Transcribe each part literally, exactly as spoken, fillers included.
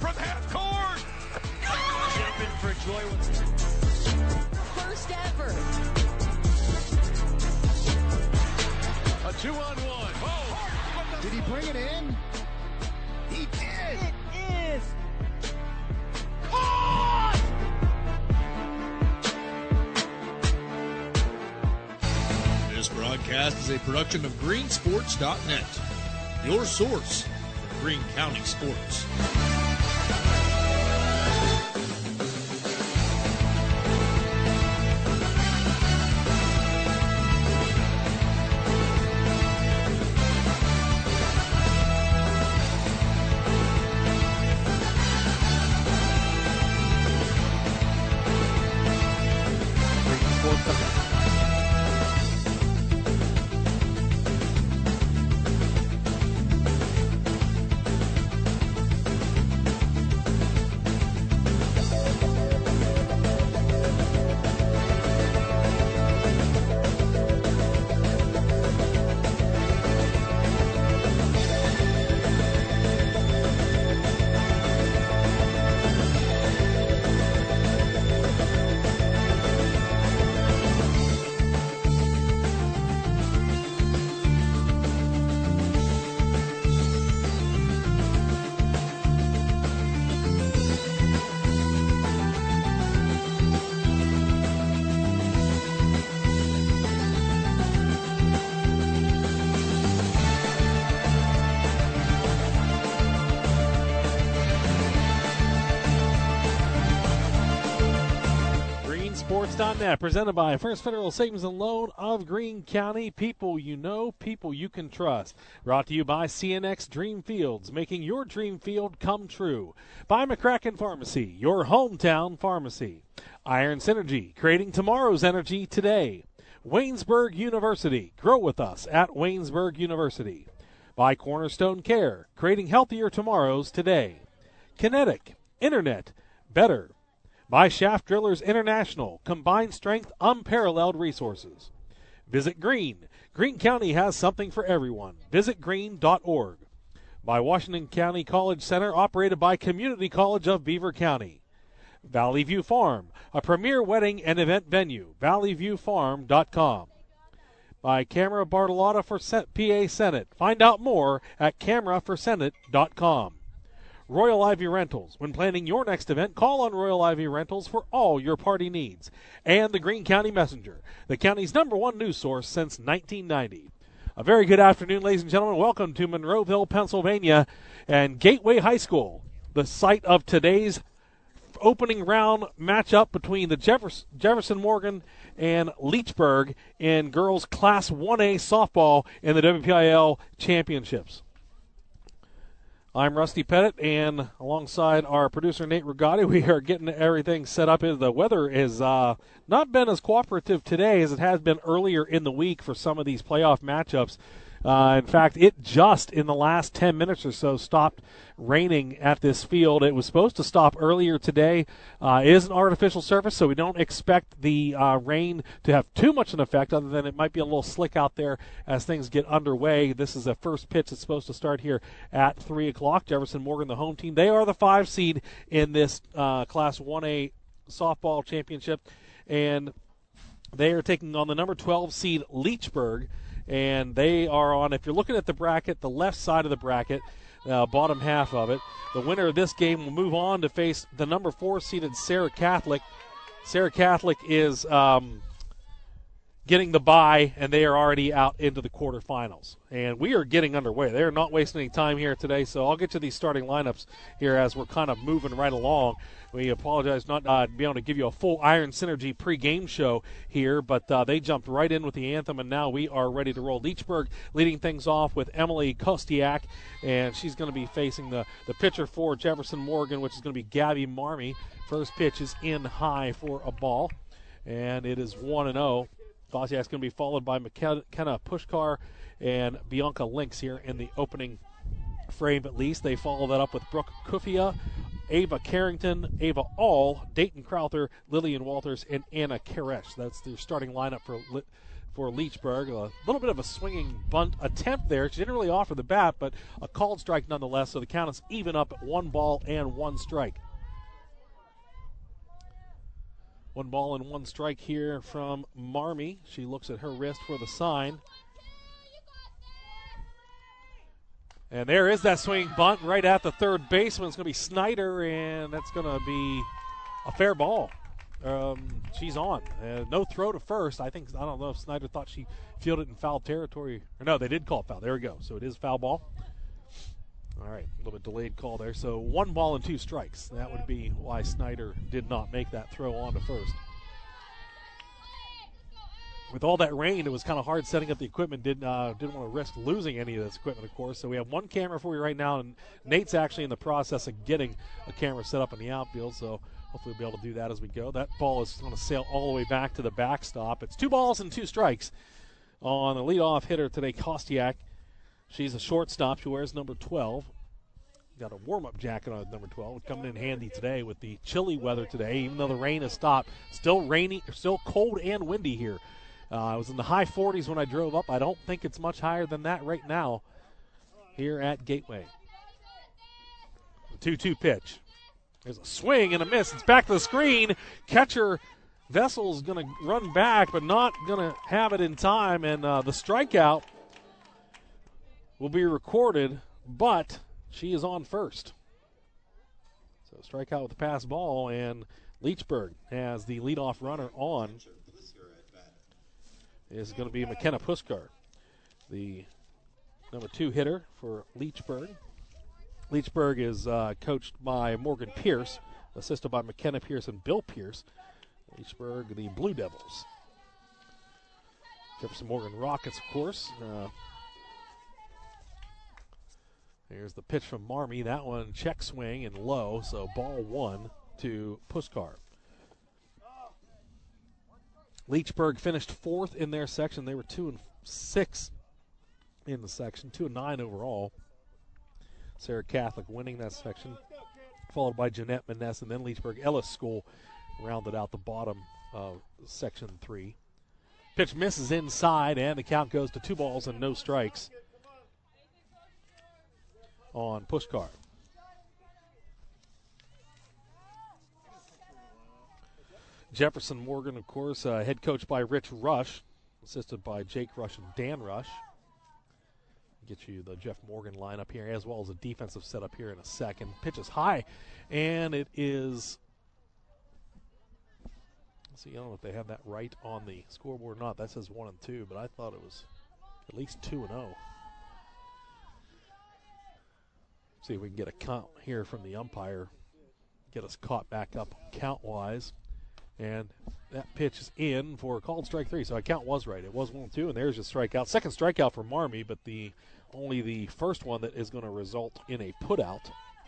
from half court. Jumping for joy. First ever. A two-on-one. Oh! Did he bring it in? He did. It is. Caught! This broadcast is a production of green sports dot net, your source for Greene County sports. Sports dot net, presented by First Federal Savings and Loan of Greene County. People you know, people you can trust. Brought to you by C N X Dream Fields, making your dream field come true. By McCracken Pharmacy, your hometown pharmacy. Iron Synergy, creating tomorrow's energy today. Waynesburg University, grow with us at Waynesburg University. By Cornerstone Care, creating healthier tomorrows today. Kinetic, Internet, better. By Shaft Drillers International, combined strength, unparalleled resources. Visit Greene. Greene County has something for everyone. Visit greene dot org. By Washington County College Center, operated by Community College of Beaver County. Valley View Farm, a premier wedding and event venue. valley view farm dot com. By Camera Bartolotta for P A Senate. Find out more at camera for senate dot com. Royal Ivy Rentals. When planning your next event, call on Royal Ivy Rentals for all your party needs. And the Greene County Messenger, the county's number one news source since nineteen ninety. A very good afternoon, ladies and gentlemen. Welcome to Monroeville, Pennsylvania, and Gateway High School, the site of today's opening round matchup between the Jefferson, Jefferson Morgan and Leechburg in girls Class one A softball in the W P I L championships. I'm Rusty Pettit, and alongside our producer Nate Rigotti, we are getting everything set up. The weather has uh, not been as cooperative today as it has been earlier in the week for some of these playoff matchups. Uh, in fact, it just in the last ten minutes or so stopped raining at this field. It was supposed to stop earlier today. Uh, it is an artificial surface, so we don't expect the uh, rain to have too much an effect, other than it might be a little slick out there as things get underway. This is the first pitch that's supposed to start here at three o'clock. Jefferson Morgan, the home team, they are the five seed in this uh, Class one A softball championship, and they are taking on the number twelve seed Leechburg. And they are on, if you're looking at the bracket, the left side of the bracket, uh, bottom half of it. The winner of this game will move on to face the number four seeded Sarah Catholic. Sarah Catholic is um, getting the bye, and they are already out into the quarterfinals. And we are getting underway. They are not wasting any time here today, so I'll get to these starting lineups here as we're kind of moving right along. We apologize not uh, being able to give you a full Iron Synergy pregame show here, but uh, they jumped right in with the anthem, and now we are ready to roll. Leechburg leading things off with Emily Kostiak, and she's going to be facing the, the pitcher for Jefferson Morgan, which is going to be Gabby Marmee. First pitch is in high for a ball, and it is one and oh. Kostiak's going to be followed by McKenna Pushkar and Bianca Lynx here in the opening frame at least. They follow that up with Brooke Kufia, Ava Carrington, Ava All, Dayton Crowther, Lillian Walters, and Anna Karesh. That's their starting lineup for for Leechburg. A little bit of a swinging bunt attempt there. She didn't really offer the bat, but a called strike nonetheless, so the count is even up at one ball and one strike. One ball and one strike here from Marmie. She looks at her wrist for the sign. And there is that swinging bunt right at the third baseman. It's going to be Snyder, and that's going to be a fair ball. Um, she's on. Uh, no throw to first. I think, I don't know if Snyder thought she fielded in foul territory. Or no, they did call foul. There we go. So it is foul ball. All right, a little bit delayed call there. So one ball and two strikes. That would be why Snyder did not make that throw on to first. With all that rain, it was kind of hard setting up the equipment. Didn't uh, didn't want to risk losing any of this equipment, of course. So we have one camera for you right now, and Nate's actually in the process of getting a camera set up in the outfield. So hopefully we'll be able to do that as we go. That ball is going to sail all the way back to the backstop. It's two balls and two strikes on the leadoff hitter today, Kostiak. She's a shortstop. She wears number twelve. Got a warm-up jacket on number twelve. Coming in handy today with the chilly weather today, even though the rain has stopped. Still rainy, still cold and windy here. Uh, I was in the high forties when I drove up. I don't think it's much higher than that right now here at Gateway. The two two pitch. There's a swing and a miss. It's back to the screen. Catcher Vessel's going to run back, but not going to have it in time. And uh, the strikeout will be recorded, but she is on first. So strikeout with the pass ball, and Leechburg has the leadoff runner on. Is going to be McKenna Puskar, the number two hitter for Leechburg. Leechburg is uh, coached by Morgan Pierce, assisted by McKenna Pierce and Bill Pierce. Leechburg, the Blue Devils. Jefferson Morgan Rockets, of course. Uh, here's the pitch from Marmie. That one check swing and low, so ball one to Puskar. Leechburg finished fourth in their section. They were two and six in the section, two and nine overall. Sarah Catholic winning that section, followed by Jeanette Maness, and then Leechburg Ellis School rounded out the bottom of section three. Pitch misses inside, and the count goes to two balls and no strikes on Puskar. Jefferson Morgan, of course, uh, head coached by Rich Rush, assisted by Jake Rush and Dan Rush. Get you the Jeff Morgan lineup here, as well as a defensive setup here in a second. Pitch is high, and it is. Let's see, I don't know if they have that right on the scoreboard or not. That says one and two, but I thought it was at least two and zero. See if we can get a count here from the umpire, get us caught back up count-wise. And that pitch is in for a called strike three. So our count was right. It was one and two, and there's a strikeout. Second strikeout for Marmie, but the only the first one that is going to result in a putout.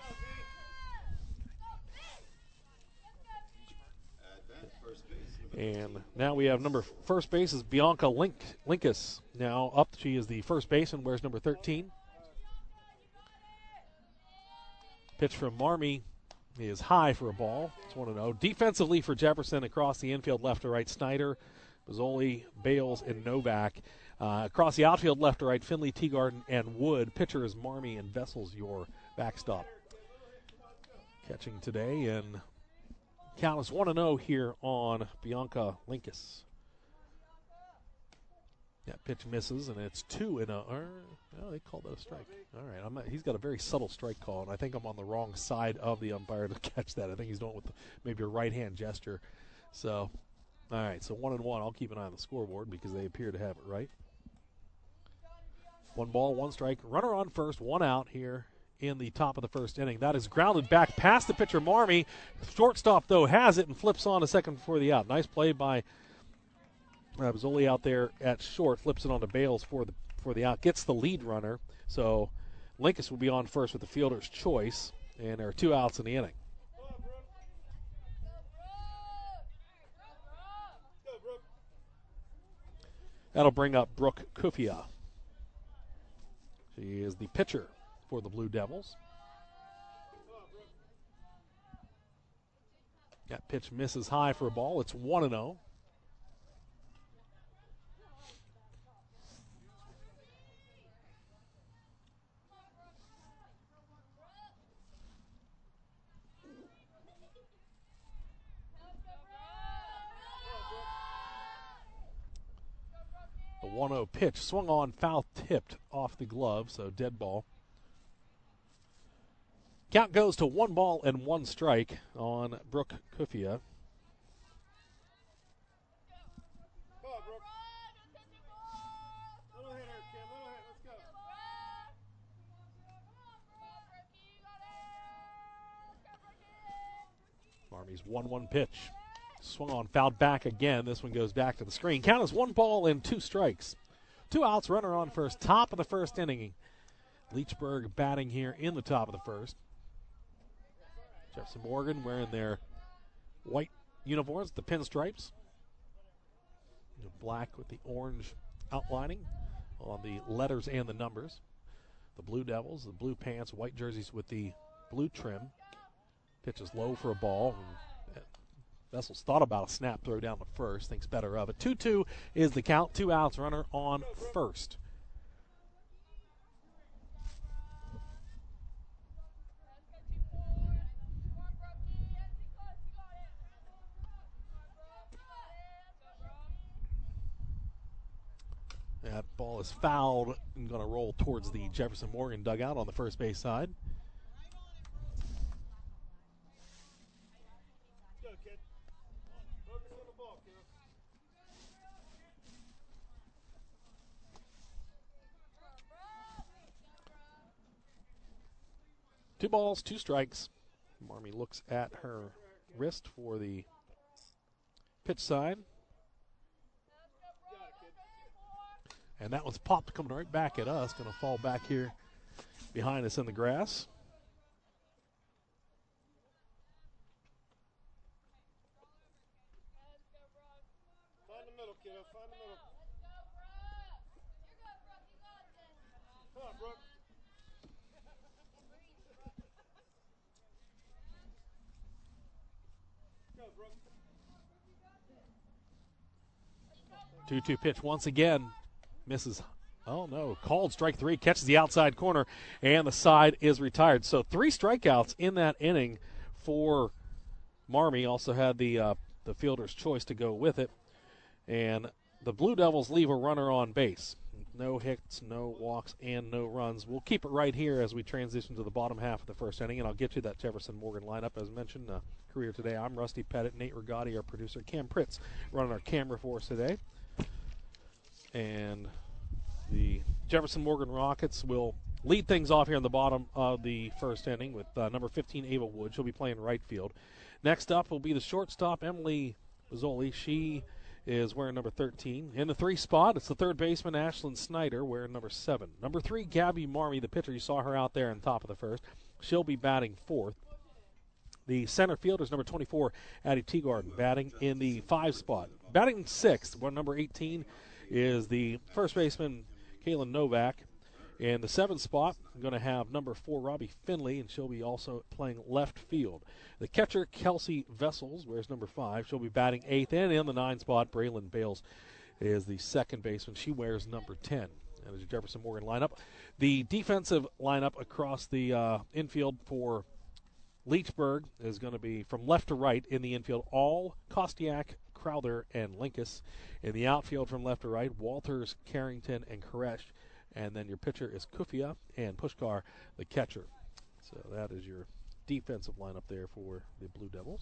And now we have number first base is Bianca Link, Linkus. Now up, she is the first baseman, wears number thirteen. Pitch from Marmie is high for a ball. It's one and oh. Defensively for Jefferson across the infield, left to right, Snyder, Bozzoli, Bales, and Novak. Uh, across the outfield, left to right, Finley, Teagarden, and Wood. Pitcher is Marmie, and Vessels your backstop. Catching today, and count is one and oh here on Bianca Linkus. That pitch misses, and it's two and a. Or, oh, they called that a strike. All right, I'm not, he's got a very subtle strike call, and I think I'm on the wrong side of the umpire to catch that. I think he's doing it with the, maybe a right-hand gesture. So, all right, so one and one. I'll keep an eye on the scoreboard because they appear to have it right. One ball, one strike. Runner on first, one out here in the top of the first inning. That is grounded back past the pitcher, Marmie. Shortstop, though, has it and flips on a second before the out. Nice play by Uh, Bozzoli out there at short, flips it on to Bales for the for the out, gets the lead runner. So Linkus will be on first with the fielder's choice, and there are two outs in the inning. That'll bring up Brooke Kufia. She is the pitcher for the Blue Devils. That pitch misses high for a ball. It's one and oh. one oh pitch. Swung on, foul tipped off the glove, so dead ball. Count goes to one ball and one strike on Brooke Kufia. Marmy's one one pitch. Swung on, fouled back again. This one goes back to the screen. Count is one ball and two strikes. Two outs, runner on first. Top of the first inning. Leechburg batting here in the top of the first. Jefferson Morgan wearing their white uniforms, the pinstripes. The black with the orange outlining on the letters and the numbers. The Blue Devils, the blue pants, white jerseys with the blue trim. Pitch is low for a ball. Vessels thought about a snap throw down the first, thinks better of it. two two is the count. Two outs, runner on first. That ball is fouled and going to roll towards the Jefferson Morgan dugout on the first base side. Two balls, two strikes. Marmy looks at her wrist for the pitch side. And that one's popped, coming right back at us. Going to fall back here behind us in the grass. Find the middle, kiddo. Find the middle. Come on, Brooke. Go, Brooke. two two pitch once again. Misses. Oh, no. Called strike three. Catches the outside corner, and the side is retired. So three strikeouts in that inning for Marmy. Also had the uh, the fielder's choice to go with it. And the Blue Devils leave a runner on base. No hits, no walks, and no runs. We'll keep it right here as we transition to the bottom half of the first inning, and I'll get you that Jefferson Morgan lineup. As mentioned, uh, career today, I'm Rusty Pettit, Nate Rigotti, our producer, Cam Pritz, running our camera for us today. And the Jefferson Morgan Rockets will lead things off here in the bottom of the first inning with uh, number fifteen, Ava Wood. She'll be playing right field. Next up will be the shortstop, Emily Mazzoli. She is wearing number thirteen. In the three spot, it's the third baseman, Ashlyn Snyder, wearing number seven. Number three, Gabby Marmy, the pitcher. You saw her out there on top of the first. She'll be batting fourth. The center fielder is number twenty-four, Addie Teagarden, batting in the five spot. Batting sixth, where number eighteen is the first baseman, Kaylin Novak. In the seventh spot, I'm going to have number four, Robbie Finley, and she'll be also playing left field. The catcher, Kelsey Vessels, wears number five. She'll be batting eighth. And in the nine spot, Braylon Bales is the second baseman. She wears number ten. And as a Jefferson Morgan lineup, the defensive lineup across the uh, infield for Leechburg is going to be from left to right in the infield, all Kostiak, Crowther, and Linkus. In the outfield from left to right, Walters, Carrington, and Koresh. And then your pitcher is Kufia and Pushkar, the catcher. So that is your defensive lineup there for the Blue Devils.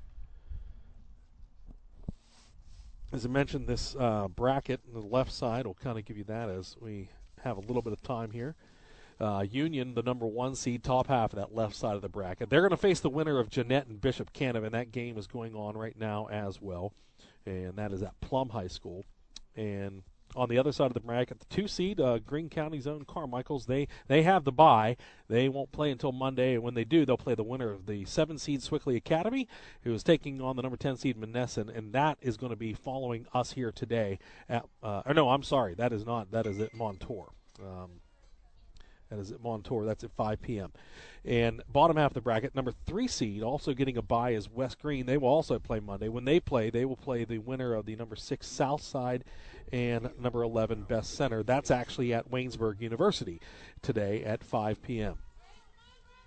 As I mentioned, this uh, bracket on the left side will kind of give you that as we have a little bit of time here. Uh, Union, the number one seed, top half of that left side of the bracket. They're going to face the winner of Jeanette and Bishop Canevin. That game is going on right now as well, and that is at Plum High School. And on the other side of the bracket, the two seed, uh, Greene County's own Carmichaels, they, they have the bye. They won't play until Monday, and when they do, they'll play the winner of the seven seed Swickley Academy, who is taking on the number ten seed Monessen, and that is going to be following us here today. At, uh, or no, I'm sorry, that is not. That is at Montour. Um, That is at Montour. That's at five p.m. And bottom half of the bracket, number three seed, also getting a bye, is West Greene. They will also play Monday. When they play, they will play the winner of the number six South Side and number eleven Best Center. That's actually at Waynesburg University today at five p.m.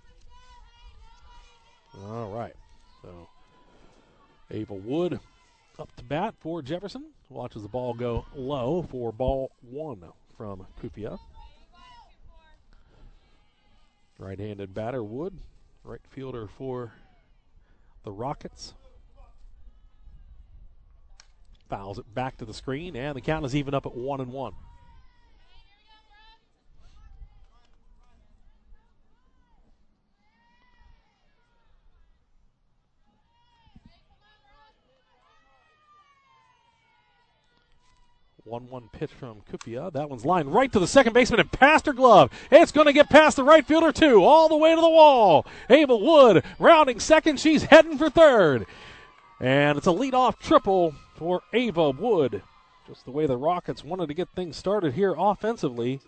All right. So Ava Wood up to bat for Jefferson. Watches the ball go low for ball one from Kufia. Right-handed batter Wood, right fielder for the Rockets. Fouls it back to the screen, and the count is even up at one and one. one one pitch from Kufia. That one's lined right to the second baseman and past her glove. It's going to get past the right fielder, too, all the way to the wall. Ava Wood rounding second. She's heading for third. And it's a leadoff triple for Ava Wood. Just the way the Rockets wanted to get things started here offensively.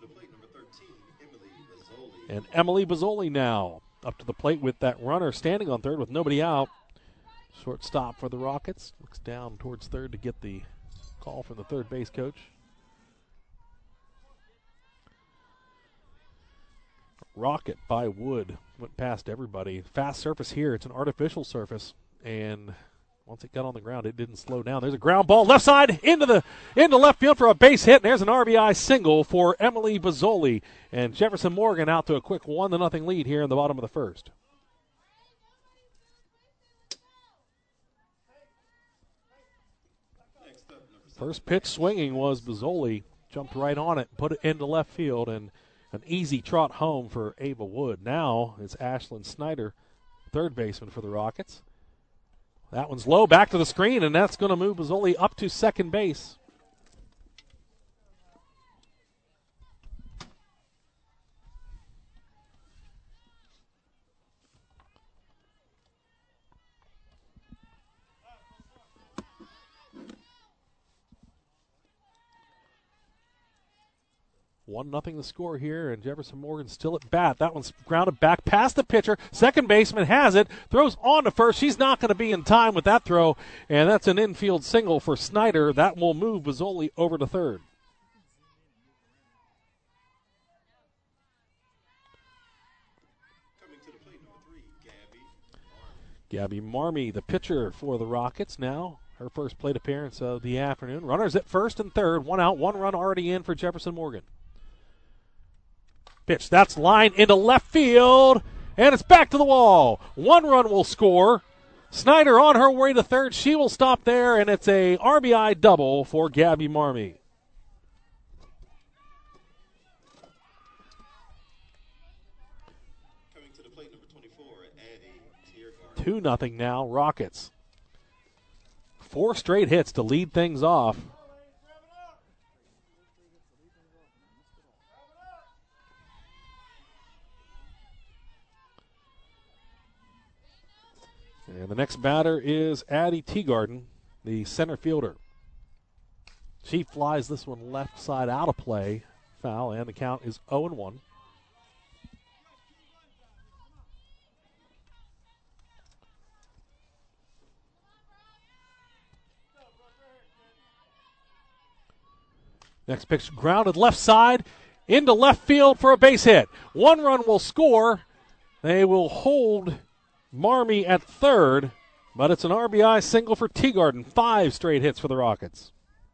And Emily Bozzoli now up to the plate with that runner standing on third with nobody out. Shortstop for the Rockets. Looks down towards third to get the call from the third base coach. Rocket by Wood went past everybody. Fast surface here. It's an artificial surface, and once it got on the ground, it didn't slow down. There's a ground ball left side into the into left field for a base hit, and there's an R B I single for Emily Bozzoli, and Jefferson Morgan out to a quick one to nothing lead here in the bottom of the first. First pitch swinging was Bozzoli. Jumped right on it, put it into left field, and an easy trot home for Ava Wood. Now it's Ashlyn Snyder, third baseman for the Rockets. That one's low, back to the screen, and that's going to move Bozzoli up to second base. One nothing the score here, and Jefferson Morgan still at bat. That one's grounded back past the pitcher. Second baseman has it, throws on to first. She's not going to be in time with that throw, and that's an infield single for Snyder. That will move Bozzoli over to third. Coming to the plate, number three, Gabby. Gabby Marmee, the pitcher for the Rockets now. Her first plate appearance of the afternoon. Runners at first and third. One out, one run already in for Jefferson Morgan. Pitch, that's lined into left field, and it's back to the wall. One run will score. Snyder on her way to third. She will stop there, and it's a R B I double for Gabby Marmee. Coming to the plate, number twenty-four, Addie Tiergarten. two nothing now, Rockets. Four straight hits to lead things off. And the next batter is Addie Teagarden, the center fielder. She flies this one left side out of play. Foul, and the count is oh and one. Next pitch grounded left side into left field for a base hit. One run will score. They will hold Marmee at third, but it's an R B I single for Teagarden. Five straight hits for the Rockets.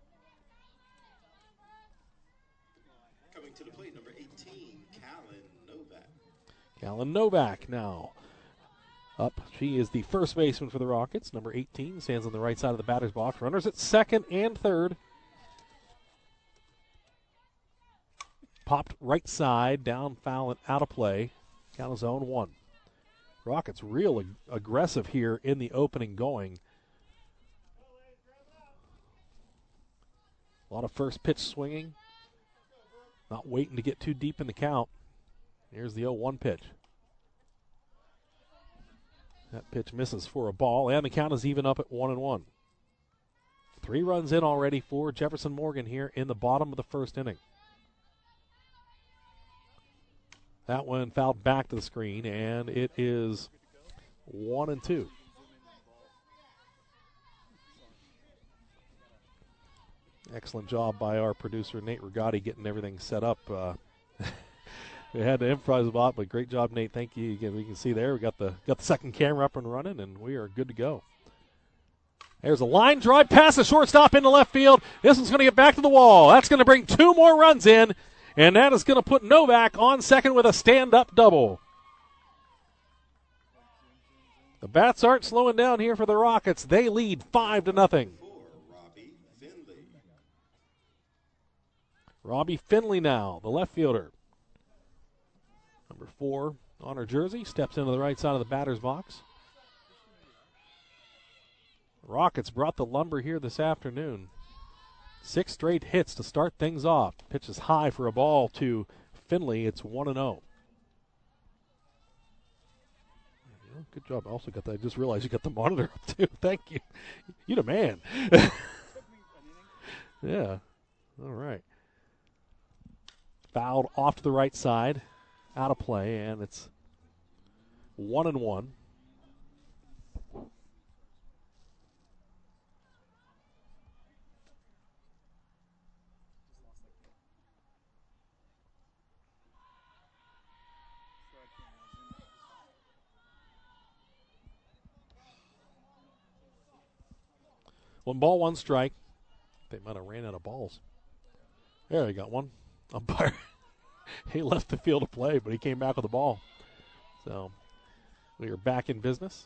Coming to the plate, number eighteen, Callan Novak. Callan Novak now up. She is the first baseman for the Rockets. Number eighteen stands on the right side of the batter's box. Runners at second and third. Popped right side, down, foul, and out of play. Count is oh and one. Rockets real ag- aggressive here in the opening going. A lot of first pitch swinging. Not waiting to get too deep in the count. Here's the oh one pitch. That pitch misses for a ball, and the count is even up at one and one. Three runs in already for Jefferson Morgan here in the bottom of the first inning. That one fouled back to the screen, and it is one and two. Excellent job by our producer, Nate Rigotti, getting everything set up. Uh, we had to improvise a lot, but great job, Nate. Thank you. Again, we can see there we got the got the second camera up and running, and we are good to go. There's a line drive past the shortstop into left field. This one's going to get back to the wall. That's going to bring two more runs in, and that is going to put Novak on second with a stand-up double. The bats aren't slowing down here for the Rockets. They lead five to nothing. Robbie Finley. Robbie Finley now, the left fielder. Number four on her jersey, steps into the right side of the batter's box. Rockets brought the lumber here this afternoon. Six straight hits to start things off. Pitches high for a ball to Finley. It's one and oh. Good job. I also got that. I just realized you got the monitor up too. Thank you. You the man. Yeah. All right. Fouled off to the right side. Out of play, and it's one and one. One ball, one strike. They might have ran out of balls. There, they got one. Umpire. He left the field of play, but he came back with the ball. So we are back in business.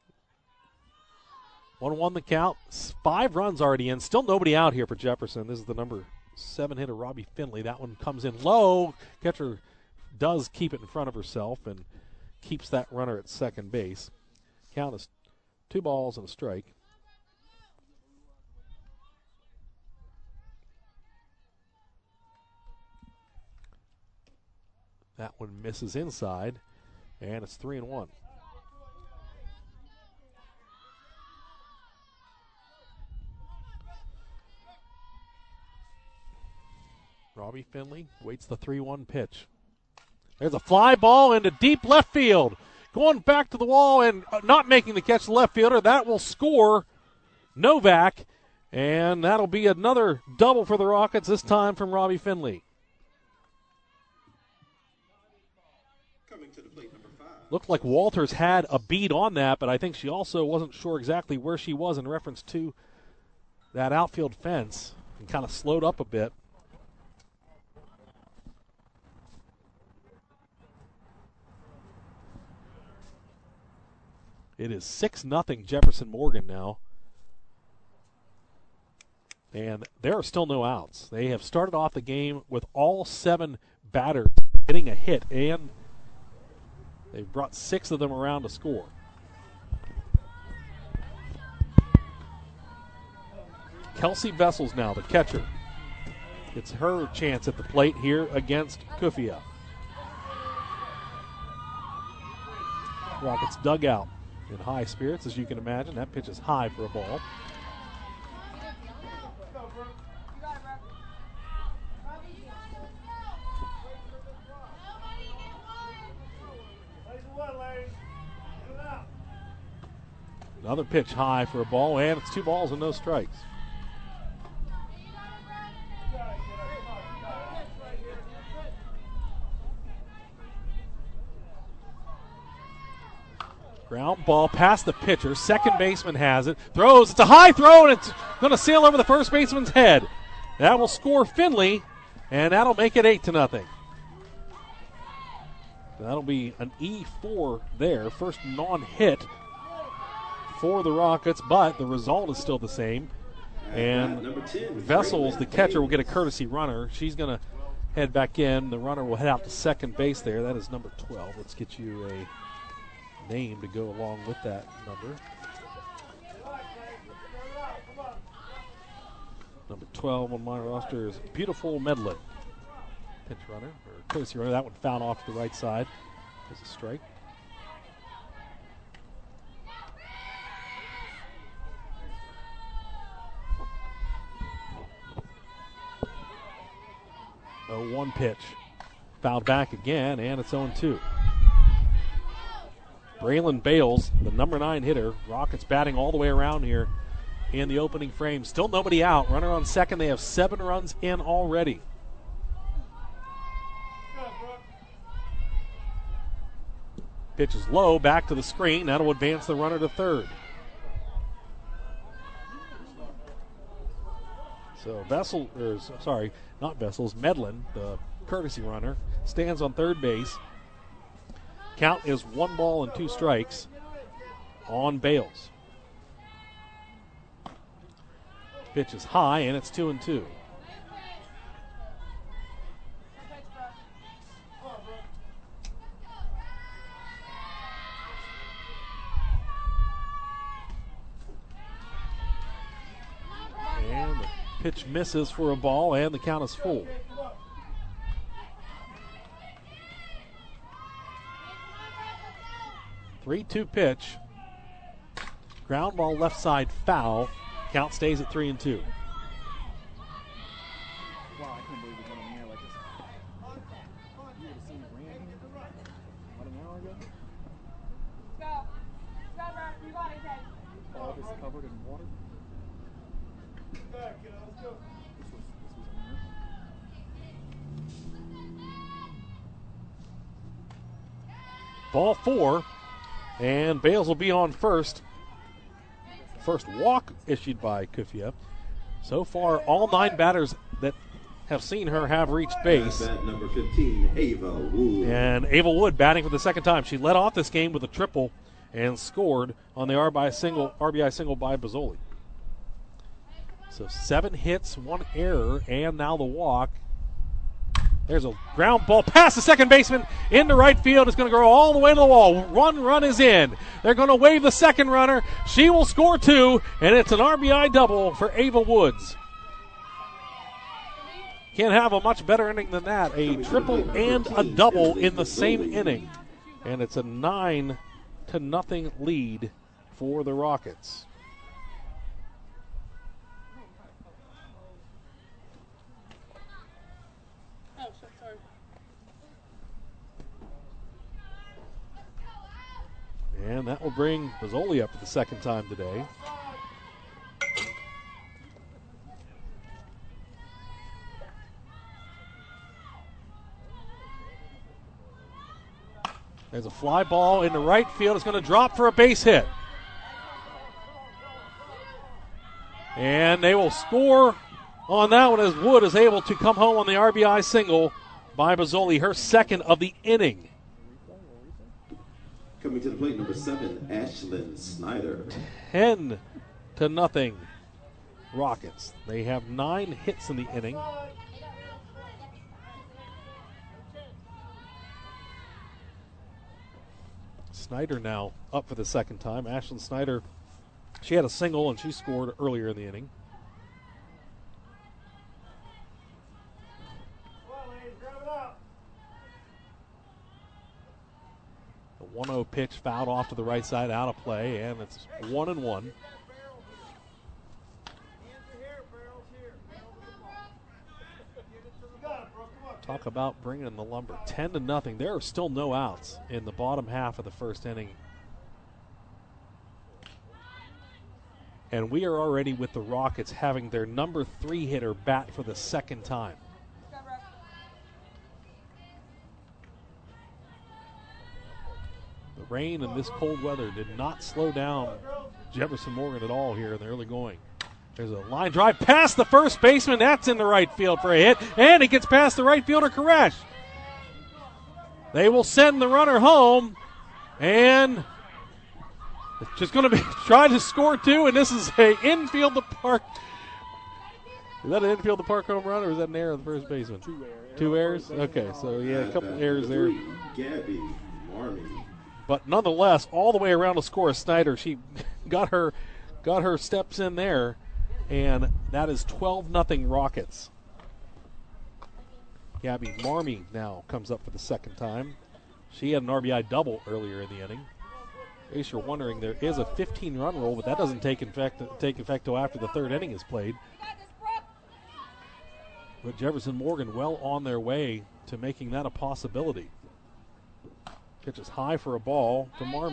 one one the count. Five runs already in. Still nobody out here for Jefferson. This is the number seven hitter, Robbie Finley. That one comes in low. Catcher does keep it in front of herself and keeps that runner at second base. Count is two balls and a strike. That one misses inside, and it's three and one. Robbie Finley waits the three one pitch. There's a fly ball into deep left field. Going back to the wall and not making the catch, the left fielder. That will score Novak, and that'll be another double for the Rockets, this time from Robbie Finley. Looked like Walters had a beat on that, but I think she also wasn't sure exactly where she was in reference to that outfield fence and kind of slowed up a bit. It is six nothing Jefferson Morgan now. And there are still no outs. They have started off the game with all seven batters hitting a hit, and they've brought six of them around to score. Kelsey Vessels now, the catcher. It's her chance at the plate here against Kufia. Rockets dugout in high spirits, as you can imagine. That pitch is high for a ball. Another pitch high for a ball, and it's two balls and no strikes. Ground ball past the pitcher. Second baseman has it. Throws. It's a high throw, and it's going to sail over the first baseman's head. That will score Finley, and that'll make it eight to nothing. That'll be an E four there. First non-hit for the Rockets, but the result is still the same. And Vessels, the catcher, will get a courtesy runner. She's going to head back in. The runner will head out to second base there. That is number twelve. Let's get you a name to go along with that number. Number twelve on my roster is Beautiful Medlin. Pinch runner, or courtesy runner. That one fouled off to the right side as a strike. oh one pitch. Fouled back again, and it's oh two. Braylon Bales, the number nine hitter. Rockets batting all the way around here in the opening frame. Still nobody out. Runner on second. They have seven runs in already. Pitch is low, back to the screen. That'll advance the runner to third. So Vessel, or s- sorry, not Vessels, Medlin, the courtesy runner, stands on third base. Count is one ball and two strikes on Bales. Pitch is high, and it's two and two. And the pitch misses for a ball, and the count is full. three two pitch. Ground ball left side foul. Count stays at three and two. Wow, I can't believe we got in the air like this. You would have seen it ran here about an hour ago. Go. Go, bro. You got it, Ted. All this covered in water. Back, kiddo. Let's go. This was, this was a miracle. Ball four, and Bales will be on first. First walk issued by Kufia. So far, all nine batters that have seen her have reached base. At number fifteen, Ava Wood. And Ava Wood batting for the second time. She led off this game with a triple and scored on the R B I single, R B I single by Bozzoli. So seven hits, one error, and now the walk. There's a ground ball past the second baseman into right field. It's going to go all the way to the wall. One run is in. They're going to wave the second runner. She will score two, and it's an R B I double for Ava Woods. Can't have a much better inning than that. A triple and a double in the same inning. And it's a nine to nothing lead for the Rockets. And that will bring Bozzoli up for the second time today. There's a fly ball into right field. It's going to drop for a base hit. And they will score on that one as Wood is able to come home on the R B I single by Bozzoli, her second of the inning. Coming to the plate, number seven, Ashlyn Snyder. ten to nothing Rockets. They have nine hits in the inning. Snyder now up for the second time. Ashlyn Snyder, she had a single and she scored earlier in the inning. The one oh pitch fouled off to the right side, out of play, and it's one and one. Talk about bringing in the lumber. ten to nothing. There are still no outs in the bottom half of the first inning. And we are already with the Rockets having their number three hitter bat for the second time. The rain and this cold weather did not slow down Jefferson Morgan at all here in the early going. There's a line drive past the first baseman. That's in the right field for a hit. And it gets past the right fielder, Koresh. They will send the runner home. And it's just going to be trying to score two. And this is a infield to park. Is that an infield to park home run, or is that an error of the first baseman? Two errors. Two errors? Okay, so yeah, a couple errors there. Gabby Marmee. But nonetheless, all the way around to score a Snyder. She got her got her steps in there. And that is twelve nothing Rockets. Gabby Marmee now comes up for the second time. She had an R B I double earlier in the inning. In case you're wondering, there is a fifteen-run rule, but that doesn't take effect take effect till after the third inning is played. But Jefferson Morgan well on their way to making that a possibility. Pitch is high for a ball to Marmee.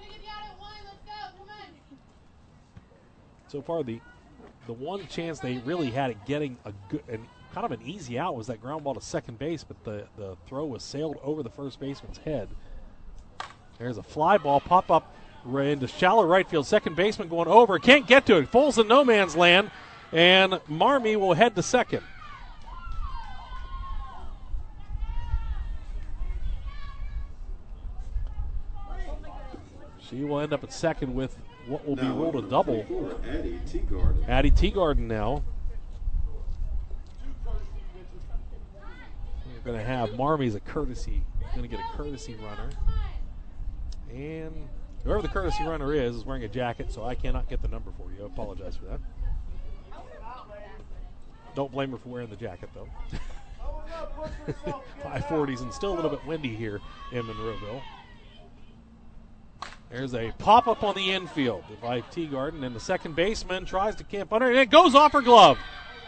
So far, the The one chance they really had at getting a good and kind of an easy out was that ground ball to second base, but the, the throw was sailed over the first baseman's head. There's a fly ball pop up into shallow right field. Second baseman going over. Can't get to it. Falls in no man's land. And Marmee will head to second. She will end up at second with what will be Now, rolled a number double. twenty-four, Addie Teagarden. Addie Teagarden now. We're going to have Marmee as a courtesy. Going to get a courtesy runner. And whoever the courtesy runner is is wearing a jacket, so I cannot get the number for you. I apologize for that. Don't blame her for wearing the jacket, though. five forties and still a little bit windy here in Monroeville. There's a pop-up on the infield by Teagarden, and the second baseman tries to camp under, and it goes off her glove.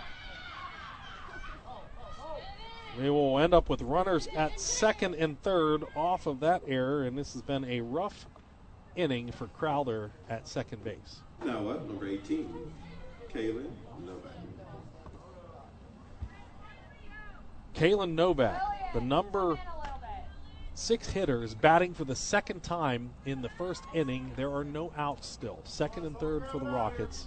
We will end up with runners at second and third off of that error, and this has been a rough inning for Crowther at second base. Now up, number eighteen, Kaylin Novak. Kaylin Novak, the number six hitter, is batting for the second time in the first inning. There are no outs still. Second and third for the Rockets.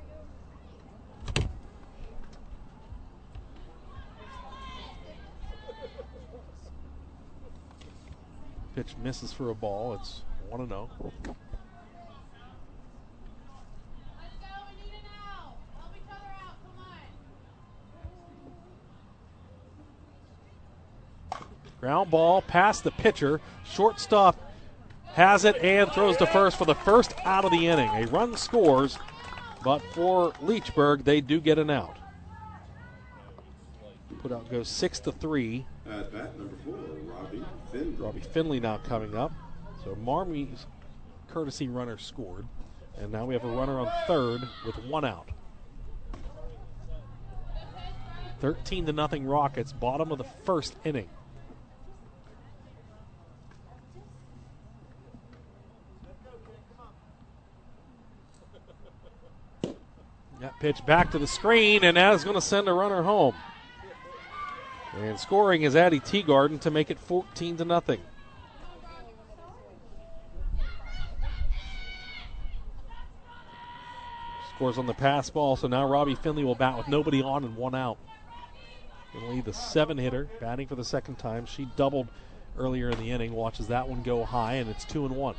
Pitch misses for a ball. It's one and oh. Ground ball past the pitcher. Shortstop has it and throws to first for the first out of the inning. A run scores, but for Leechburg, they do get an out. Put out goes six to three. At bat, number four, Robbie Finley. Robbie Finley now coming up. So Marmee's courtesy runner scored, and now we have a runner on third with one out. thirteen to nothing Rockets, bottom of the first inning. That pitch back to the screen, and that is going to send a runner home. And scoring is Addie Teagarden to make it fourteen to nothing. Scores on the pass ball, so now Robbie Finley will bat with nobody on and one out. Finley, the seven hitter, batting for the second time. She doubled earlier in the inning. Watches that one go high, and it's two and one.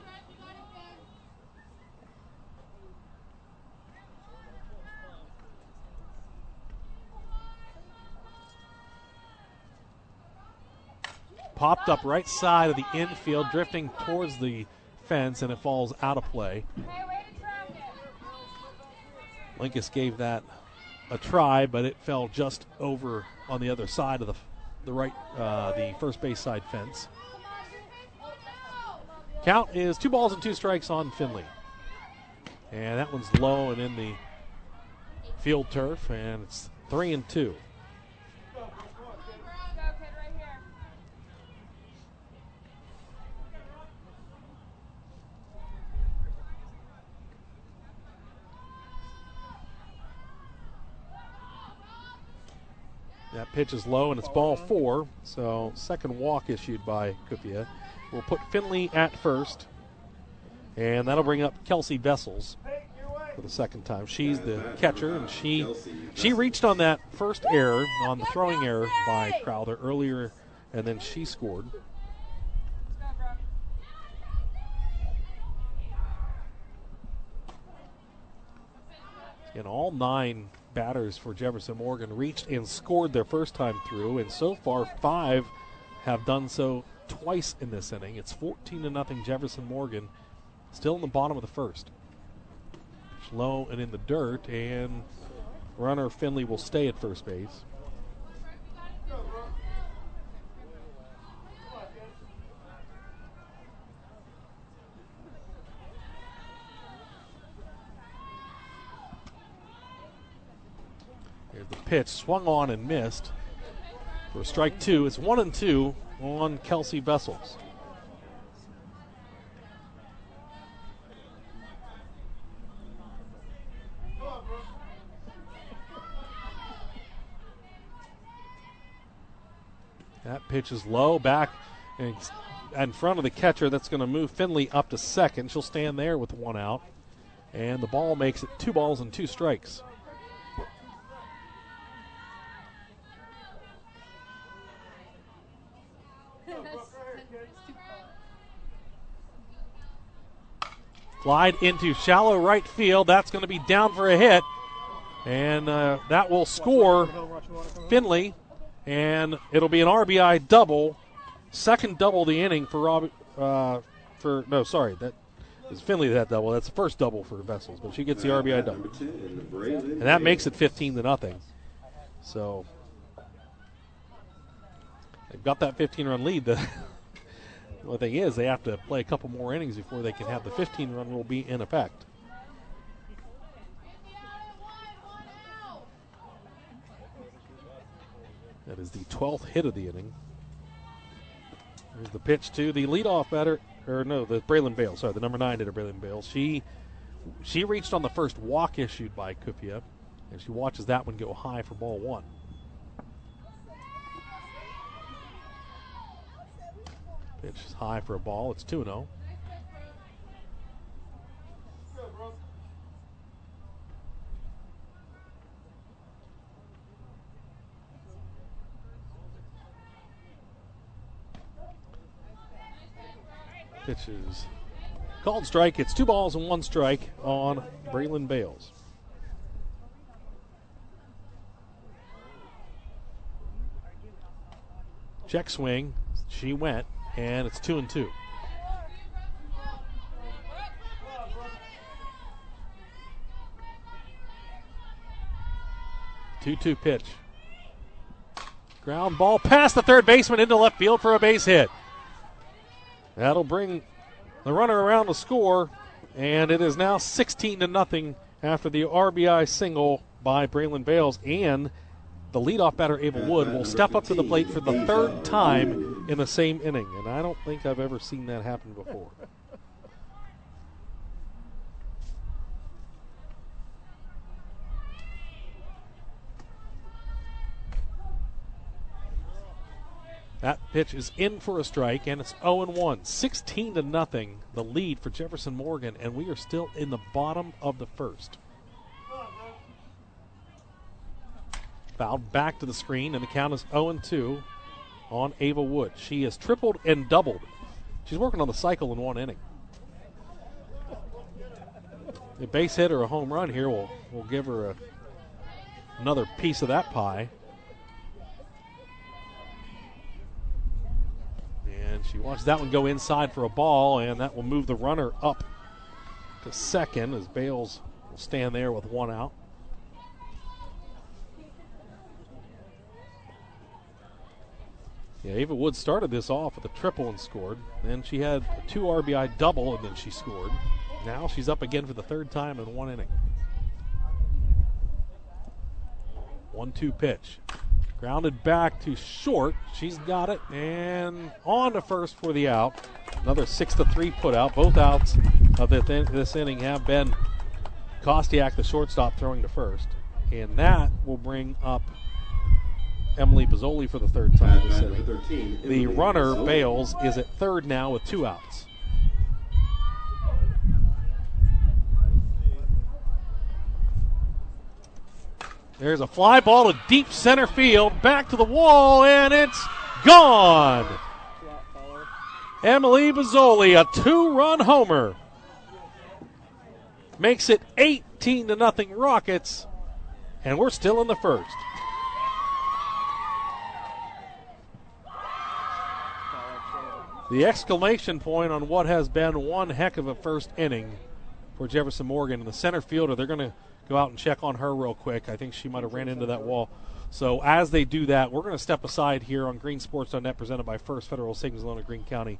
Popped up right side of the infield, drifting towards the fence, and it falls out of play. Lincas gave that a try, but it fell just over on the other side of the the right, uh, the first base side fence. Count is two balls and two strikes on Finley, and that one's low and in the field turf, and it's three and two. That pitch is low, and it's ball four, so second walk issued by Kupia. We'll put Finley at first, and that'll bring up Kelsey Vessels for the second time. She's the catcher, and she she reached on that first error, on the throwing error by Crowther earlier, and then she scored. And all nine batters for Jefferson Morgan reached and scored their first time through, and so far five have done so twice in this inning. It's fourteen to nothing Jefferson Morgan, still in the bottom of the first. Low and in the dirt, and runner Finley will stay at first base. Here's the pitch, swung on and missed for strike two. It's one and two on Kelsey Vessels. That pitch is low, back and in front of the catcher. That's going to move Finley up to second. She'll stand there with one out, and the ball makes it two balls and two strikes. Glide into shallow right field. That's going to be down for a hit. And uh, that will score Finley. And it'll be an R B I double. Second double of the inning for Rob. Uh, for no, sorry, that is Finley that double. That's the first double for Vessels, but she gets the R B I double, and that makes it fifteen to nothing. So they've got that fifteen-run lead. The the thing is, they have to play a couple more innings before they can have the fifteen-run rule be in effect. That is the twelfth hit of the inning. Here's the pitch to the leadoff batter, or no, the Braylon Bales. Sorry, the number nine hitter, Braylon Bales. She she reached on the first walk issued by Kufia, and she watches that one go high for ball one. Pitch is high for a ball. It's two and oh. Pitch is called strike. It's two balls and one strike on Braylon Bales. Check swing. She went, and it's two and two. two two pitch. Ground ball past the third baseman into left field for a base hit. That'll bring the runner around to score, and it is now sixteen to nothing after the R B I single by Braylon Bales, and the leadoff batter, Ava Wood, will step up to the plate for the third time in the same inning, and I don't think I've ever seen that happen before. That pitch is in for a strike, and it's oh and one. sixteen to nothing, the lead for Jefferson Morgan, and we are still in the bottom of the first. Fouled back to the screen, and the count is oh and two on Ava Wood. She has tripled and doubled. She's working on the cycle in one inning. A base hit or a home run here will, will give her a, another piece of that pie. And she watches that one go inside for a ball, and that will move the runner up to second as Bales will stand there with one out. Yeah, Ava Wood started this off with a triple and scored. Then she had a two R B I double, and then she scored. Now she's up again for the third time in one inning. one two pitch. Grounded back to short. She's got it, and on to first for the out. Another six to three put out. Both outs of this inning have been Kostiak, the shortstop, throwing to first. And that will bring up Emily Bozzoli for the third time this inning. The runner, Bales, is at third now with two outs. There's a fly ball to deep center field, back to the wall, and it's gone. Emily Bozzoli, a two-run homer, makes it eighteen to nothing Rockets, and we're still in the first. The exclamation point on what has been one heck of a first inning for Jefferson Morgan. And the center fielder, they're going to go out and check on her real quick. I think she might have ran into that wall. So as they do that, we're going to step aside here on Green Sports dot net, presented by First Federal Savings Loan of Greene County.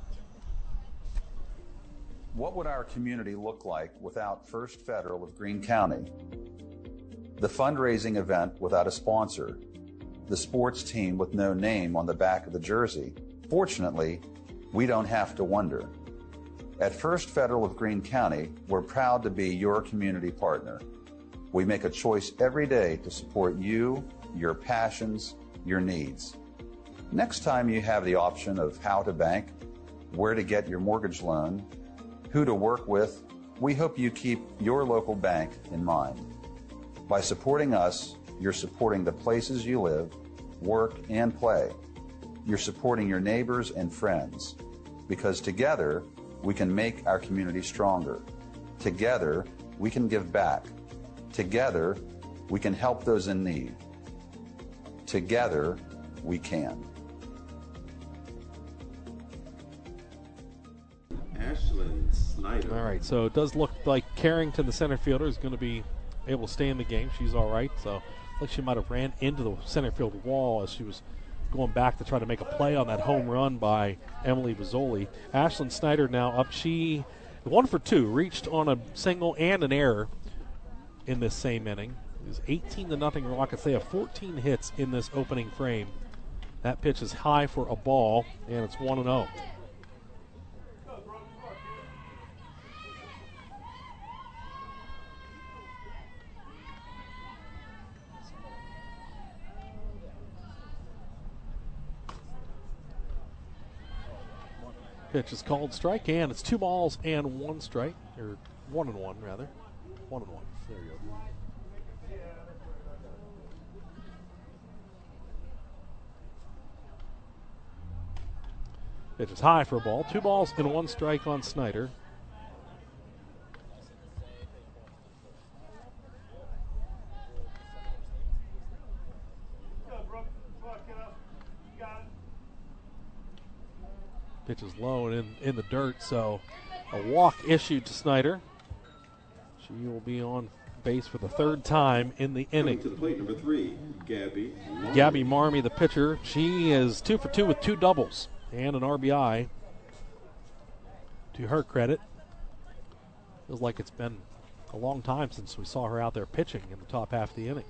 What would our community look like without First Federal of Greene County? The fundraising event without a sponsor. The sports team with no name on the back of the jersey. Fortunately, we don't have to wonder. At First Federal of Greene County, we're proud to be your community partner. We make a choice every day to support you, your passions, your needs. Next time you have the option of how to bank, where to get your mortgage loan, who to work with, we hope you keep your local bank in mind. By supporting us, you're supporting the places you live, work, and play. You're supporting your neighbors and friends, because together we can make our community stronger. Together, we can give back. Together, we can help those in need. Together, we can. Ashlyn Snyder. All right, so it does look like Carrington, the center fielder, is going to be able to stay in the game. She's all right, so like she might have ran into the center field wall as she was going back to try to make a play on that home run by Emily Bozzoli. Ashlyn Snyder now up. She one for two, reached on a single and an error in this same inning. It was eighteen to nothing Rockets. They have fourteen hits in this opening frame. That pitch is high for a ball, and it's one and oh. Pitch is called strike, and it's two balls and one strike, or one and one rather, one and one. There you go. Pitch is high for a ball. Two balls and one strike on Snyder. Pitch is low and in, in the dirt, so a walk issued to Snyder. She will be on base for the third time in the inning. Coming to the plate, number three, Gabby Marmy. Gabby Marmy, the pitcher. She is two for two with two doubles and an R B I. To her credit, feels like it's been a long time since we saw her out there pitching in the top half of the inning.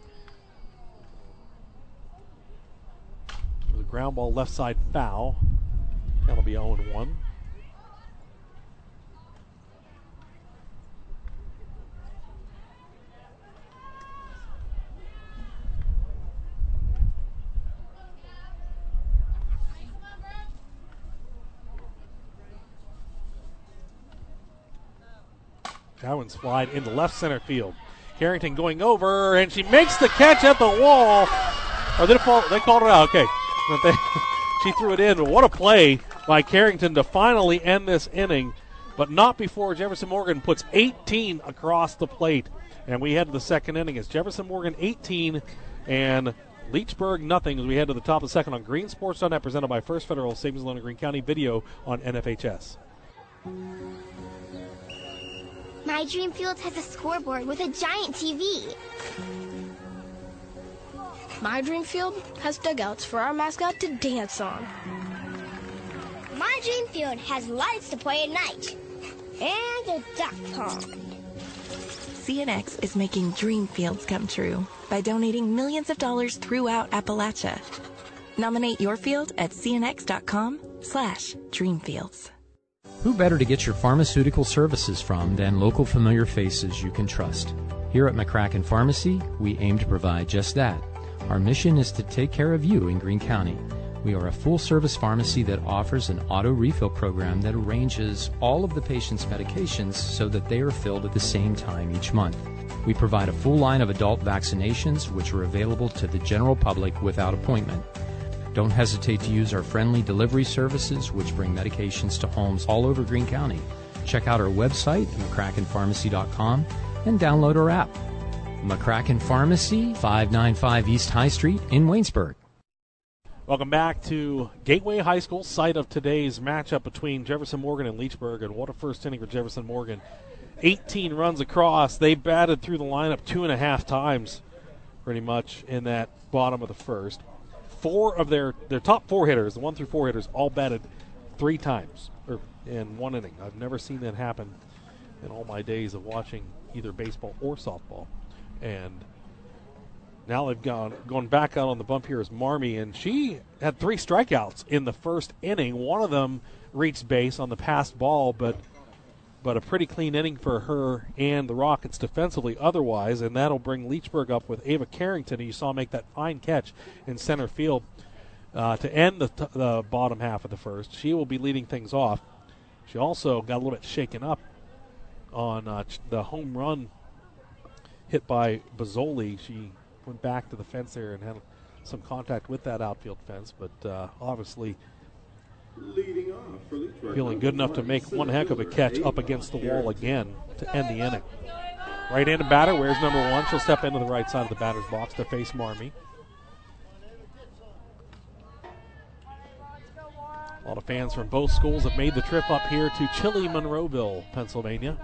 The ground ball left side foul. That'll be oh and one. That one's flied into left center field. Carrington going over, and she makes the catch at the wall. Or did it fall? They called it out. Okay. But they, she threw it in. But what a play by Carrington to finally end this inning, but not before Jefferson Morgan puts eighteen across the plate. And we head to the second inning. It's Jefferson Morgan eighteen and Leechburg nothing as we head to the top of the second on Green Sports dot net, presented by First Federal Savings Loan of Greene County. Video on N F H S. My Dream Field has a scoreboard with a giant T V. My Dream Field has dugouts for our mascot to dance on. My Dream Field has lights to play at night. And a duck pond. C N X is making dream fields come true by donating millions of dollars throughout Appalachia. Nominate your field at cnx.com slash dreamfields. Who better to get your pharmaceutical services from than local familiar faces you can trust? Here at McCracken Pharmacy, we aim to provide just that. Our mission is to take care of you in Greene County. We are a full-service pharmacy that offers an auto refill program that arranges all of the patient's medications so that they are filled at the same time each month. We provide a full line of adult vaccinations, which are available to the general public without appointment. Don't hesitate to use our friendly delivery services, which bring medications to homes all over Greene County. Check out our website at mccracken pharmacy dot com and download our app. McCracken Pharmacy, five ninety-five East High Street in Waynesburg. Welcome back to Gateway High School, site of today's matchup between Jefferson Morgan and Leechburg. And what a first inning for Jefferson Morgan. eighteen runs across. They batted through the lineup two and a half times, pretty much, in that bottom of the first. Four of their, their top four hitters, the one through four hitters, all batted three times or in one inning. I've never seen that happen in all my days of watching either baseball or softball. And now they've gone gone back out on the bump here is Marmy, and she had three strikeouts in the first inning. One of them reached base on the passed ball, but but a pretty clean inning for her and the Rockets defensively otherwise, and that'll bring Leechburg up with Ava Carrington, who you saw make that fine catch in center field uh, to end the, t- the bottom half of the first. She will be leading things off. She also got a little bit shaken up on uh, the home run hit by Bozzoli. She went back to the fence there and had some contact with that outfield fence, but uh, obviously Leading off for Leechburg. Feeling good enough to make one heck of a catch up against the wall again to end the inning. Right-handed batter, where's number one? She'll step into the right side of the batter's box to face Marmee. A lot of fans from both schools have made the trip up here to chilly Monroeville, Pennsylvania.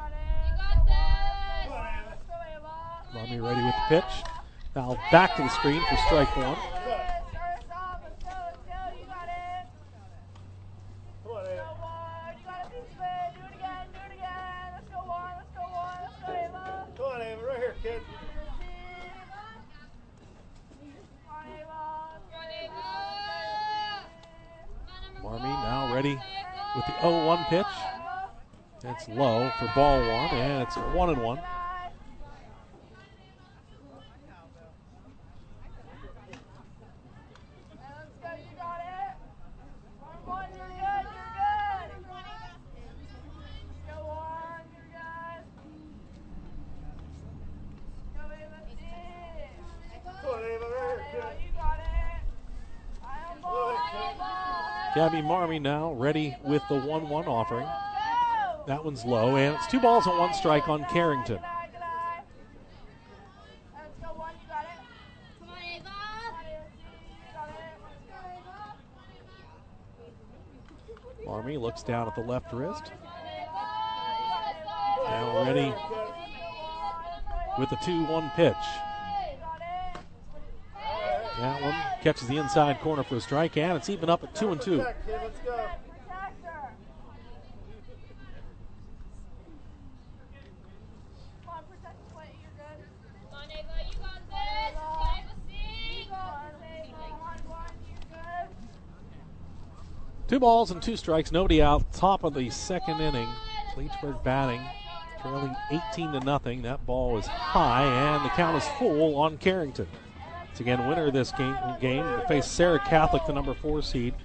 Marmee ready with the pitch. Now back to the screen for strike one. Marmee now ready with the oh one pitch. It's low for ball one, and it's one and one. Gabby Marmee now ready with the one one offering. That one's low, and it's two balls and one strike on Carrington. Marmee looks down at the left wrist. Now ready with the two one pitch. That one catches the inside corner for a strike, and it's even up at two and two. Let's go. Two balls and two strikes, nobody out. Top of the second inning. Leechburg batting, trailing eighteen to nothing. That ball is high, and the count is full on Carrington. It's again winner of this game. Game will face Sarah Catholic, the number four seed.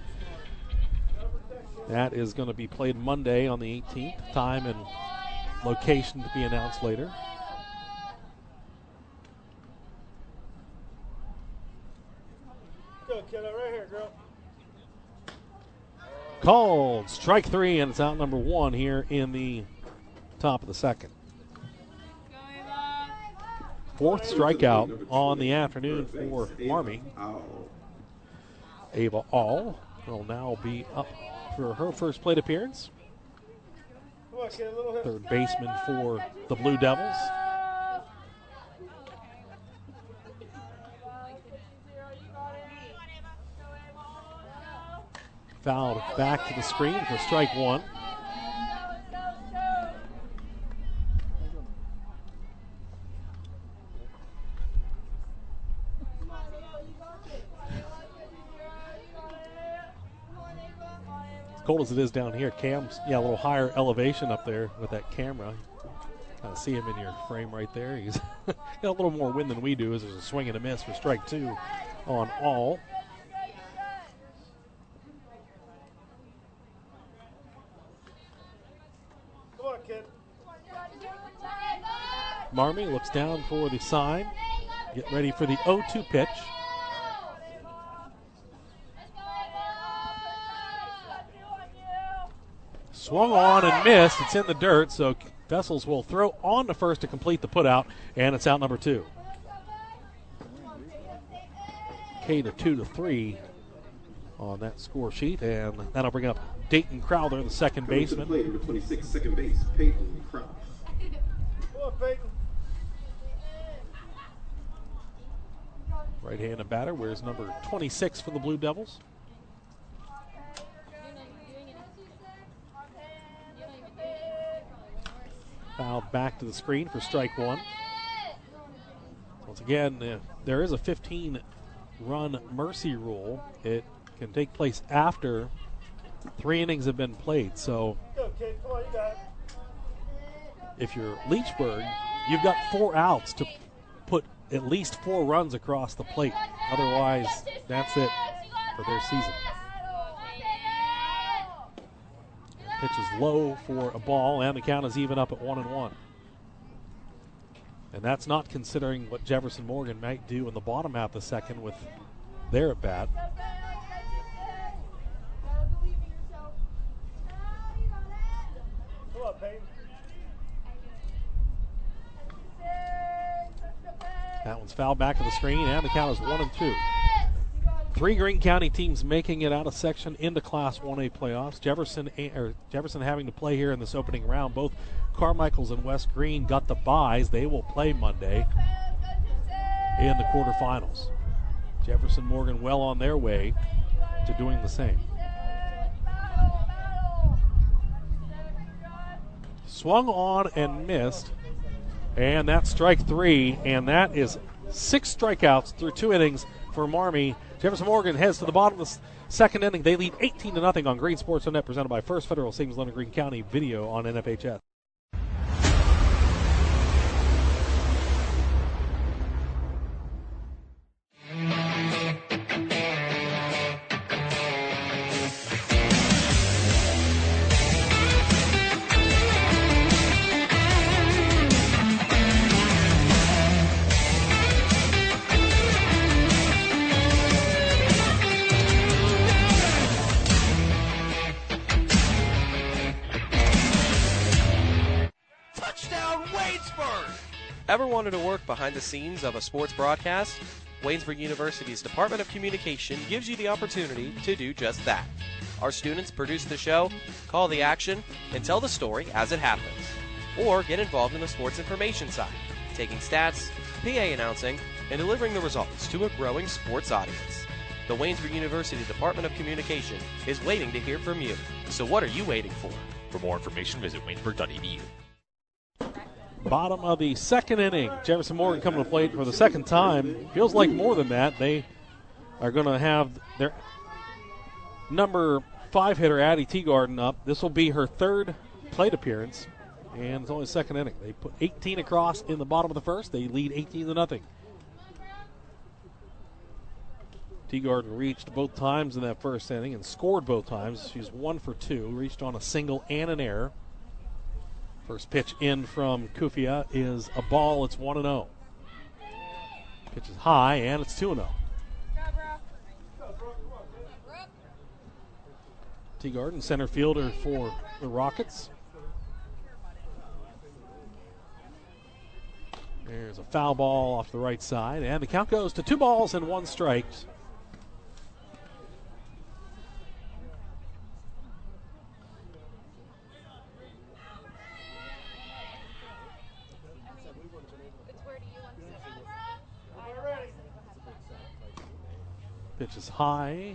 That is going to be played Monday on the eighteenth. Time and location to be announced later. Go, kiddo, right here, girl. Called strike three, and it's out number one here in the top of the second. Fourth strikeout on the afternoon for Marmee. Ava All will now be up for her first plate appearance. Third baseman for the Blue Devils. Fouled back to the screen for strike one. Cold as it is down here, Cam's yeah a little higher elevation up there with that camera. Kind of see him in your frame right there. He's got a little more wind than we do, as there's a swing and a miss for strike two on All. Come on, kid. Marmee looks down for the sign. Get ready for the oh two pitch. Swung on and missed. It's in the dirt, so Vessels will throw on to first to complete the putout, and it's out number two. K to two to three on that score sheet, and that'll bring up Dayton Crowther, the second Coming baseman. to the plate, number twenty-six, second base, Peyton Crowther. Come on, Peyton. Right-handed batter, where's number twenty-six for the Blue Devils. Fouled back to the screen for strike one. Once again, uh, there is a fifteen-run mercy rule. It can take place after three innings have been played. So Go, kid. Come on, you got it. if you're Leechburg, you've got four outs to put at least four runs across the plate. Otherwise, that's it for their season. Pitch is low for a ball, and the count is even up at one and one. And that's not considering what Jefferson Morgan might do in the bottom half of the second with their at bat. That one's fouled back to the screen, and the count is one and two. Three Greene County teams making it out of section into Class one A playoffs. Jefferson or Jefferson having to play here in this opening round. Both Carmichael's and West Greene got the byes. They will play Monday in the quarterfinals. Jefferson Morgan well on their way to doing the same. Swung on and missed, and that's strike three, and that is six strikeouts through two innings for Marmee. Jefferson Morgan heads to the bottom of the second inning. They lead eighteen to nothing on Green Sports dot net, presented by First Federal Savings Loan of Greene County. Video on N F H S. Ever wanted to work behind the scenes of a sports broadcast? Waynesburg University's Department of Communication gives you the opportunity to do just that. Our students produce the show, call the action, and tell the story as it happens. Or get involved in the sports information side, taking stats, P A announcing, and delivering the results to a growing sports audience. The Waynesburg University Department of Communication is waiting to hear from you. So what are you waiting for? For more information, visit waynesburg dot e d u. Bottom of the second inning. Jefferson Morgan coming to plate for the second time. Feels like more than that. They are going to have their number five hitter, Addie Teagarden, up. This will be her third plate appearance, and it's only the second inning. They put eighteen across in the bottom of the first. They lead eighteen to nothing. Teagarden reached both times in that first inning and scored both times. She's one for two, reached on a single and an error. First pitch in from Kufia is a ball. It's one and oh. Pitch is high, and it's two and oh. Teagarden, center fielder for the Rockets. There's a foul ball off the right side, and the count goes to two balls and one strike. Pitch is high,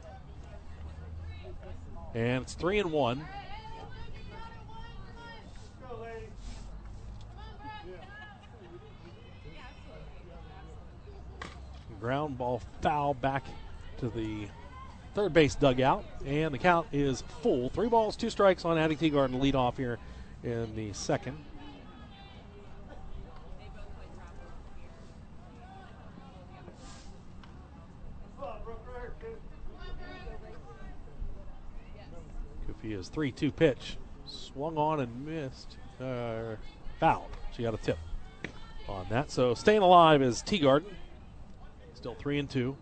and it's three and one. Ground ball foul back to the third base dugout, and the count is full. Three balls, two strikes on Addie Teagarden to lead off here in the second. Kufia's three two pitch. Swung on and missed. Uh, fouled. She got a tip on that. So staying alive is Teagarden. Still three and two.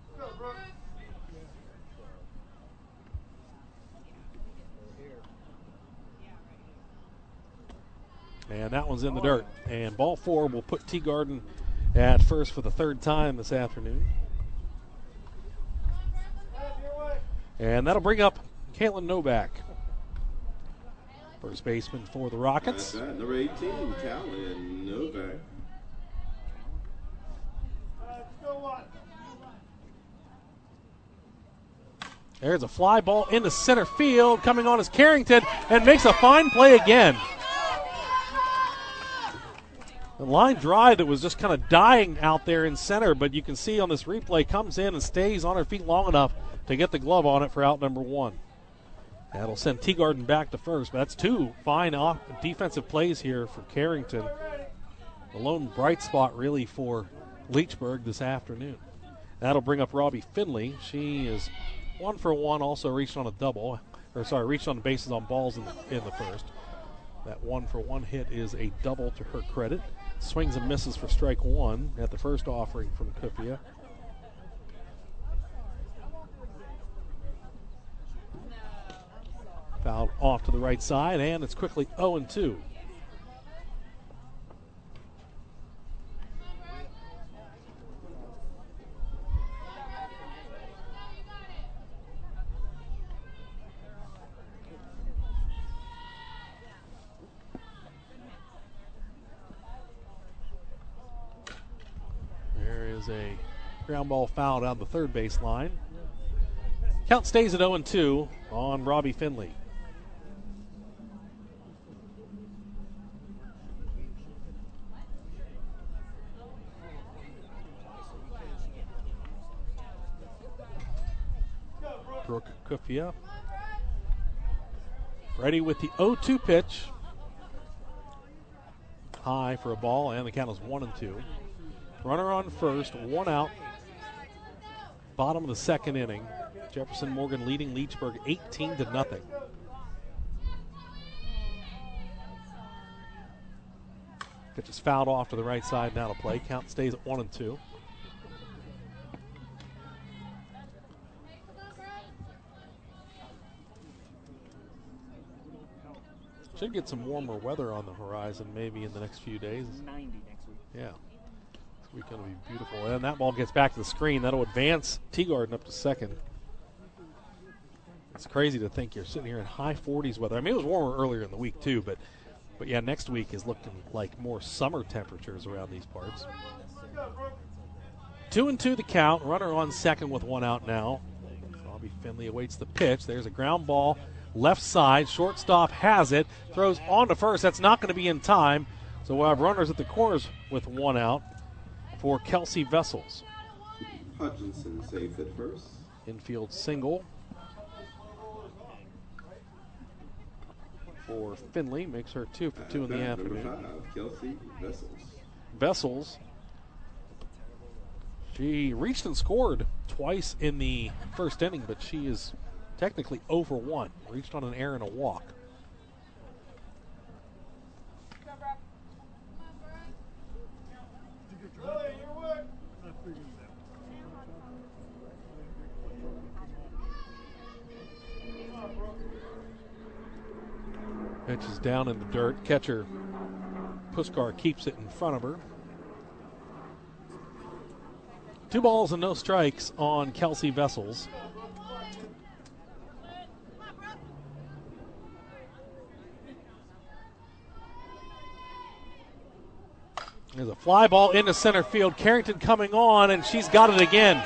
And that one's in the dirt. And ball four will put Teagarden at first for the third time this afternoon. And that'll bring up Caitlin Novak, first baseman for the Rockets. That's number eighteen, Caitlin Novak. There's a fly ball into center field. Coming on is Carrington and makes a fine play again. The line drive that was just kind of dying out there in center, but you can see on this replay comes in and stays on her feet long enough to get the glove on it for out number one. That'll send Teagarden back to first, but that's two fine off defensive plays here for Carrington. The lone bright spot really for Leechburg this afternoon. That'll bring up Robbie Finley. She is one for one, also reached on a double, or sorry, reached on the bases on balls in the, in the first. That one for one hit is a double to her credit. Swings and misses for strike one at the first offering from Kufia. Fouled off to the right side, and it's quickly oh and two. is a ground ball foul down the third base line. Count stays at oh and two on Robbie Finley. Brooke Kufia ready with the oh two pitch. High for a ball, and the count is one and two. Runner on first, one out. Bottom of the second inning. Jefferson Morgan leading Leechburg eighteen to nothing. Pitch is fouled off to the right side, now to play. Count stays at one and two. Should get some warmer weather on the horizon maybe in the next few days. ninety next week. Yeah. This week's going to be beautiful. And that ball gets back to the screen. That'll advance Teagarden up to second. It's crazy to think you're sitting here in high forties weather. I mean, it was warmer earlier in the week too, but but yeah, next week is looking like more summer temperatures around these parts. Two and two the count. Runner on second with one out now. Robbie Finley awaits the pitch. There's a ground ball. Left side, shortstop has it, throws on to first. That's not going to be in time. So we'll have runners at the corners with one out for Kelsey Vessels. Hutchinson safe at first. Infield single for Finley. Makes her two for two in the afternoon. Number five, Kelsey Vessels. Vessels. She reached and scored twice in the first inning, but she is technically oh for one. Reached on an error and a walk. Pitch is down in the dirt. Catcher Puskar keeps it in front of her. Two balls and no strikes on Kelsey Vessels. There's a fly ball into center field. Carrington coming on, and she's got it again.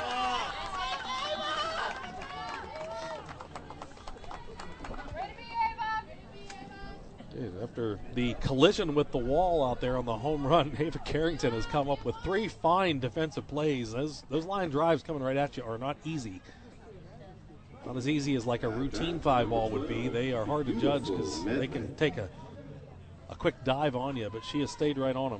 Dude, after the collision with the wall out there on the home run, Ava Carrington has come up with three fine defensive plays. Those, those line drives coming right at you are not easy. Not as easy as like a routine five ball would be. They are hard to judge because they can take a, a quick dive on you, but she has stayed right on them.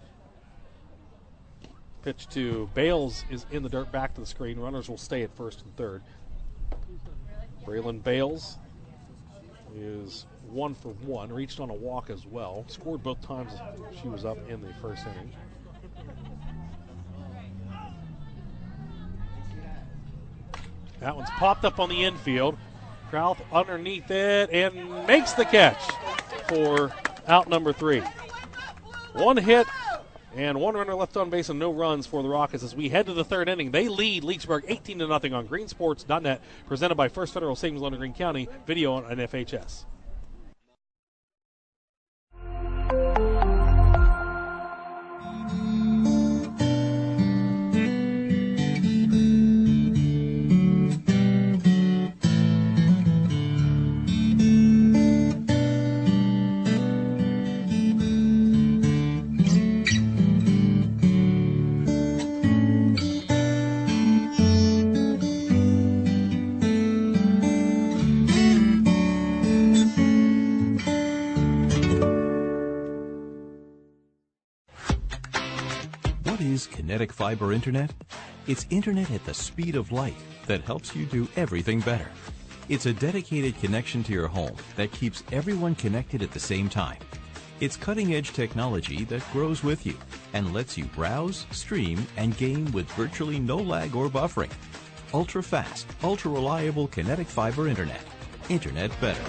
Pitch to Bales is in the dirt, back to the screen. Runners will stay at first and third. Braylon Bales is one for one. Reached on a walk as well. Scored both times she was up in the first inning. That one's popped up on the infield. Trouth underneath it and makes the catch for out number three. One hit and one runner left on base and no runs for the Rockets as we head to the third inning. They lead Leechburg eighteen to nothing on green sports dot net, presented by First Federal Savings Loan in Greene County, video on F H S. Kinetic Fiber Internet? It's internet at the speed of light that helps you do everything better. It's a dedicated connection to your home that keeps everyone connected at the same time. It's cutting-edge technology that grows with you and lets you browse, stream, and game with virtually no lag or buffering. Ultra-fast, ultra-reliable Kinetic Fiber Internet. Internet better.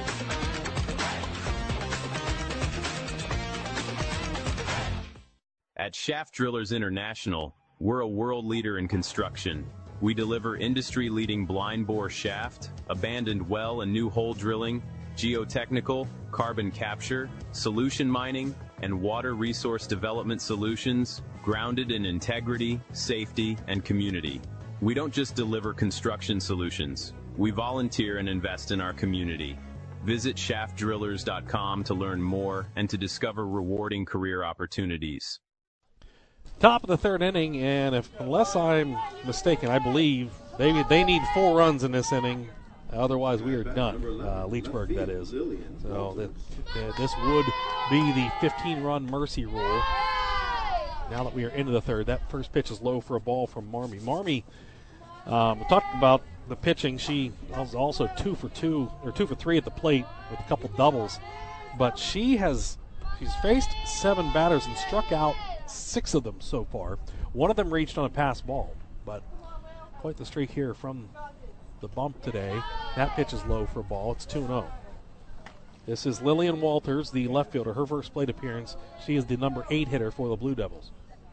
At Shaft Drillers International, we're a world leader in construction. We deliver industry-leading blind bore shaft, abandoned well and new hole drilling, geotechnical, carbon capture, solution mining, and water resource development solutions grounded in integrity, safety, and community. We don't just deliver construction solutions. We volunteer and invest in our community. Visit shaft drillers dot com to learn more and to discover rewarding career opportunities. Top of the third inning, and if unless I'm mistaken, I believe they they need four runs in this inning. Otherwise, we are done. Uh, Leechburg, that is. So that, that this would be the fifteen-run mercy rule. Now that we are into the third, that first pitch is low for a ball from Marmee. Marmee, um, we talked about the pitching. She was also two for two or two for three at the plate with a couple doubles, but she has she's faced seven batters and struck out six of them so far. One of them reached on a pass ball, but quite the streak here from the bump today. That pitch is low for a ball. It's two and oh. This is Lillian Walters, the left fielder. Her first plate appearance. She is the number eight hitter for the Blue Devils.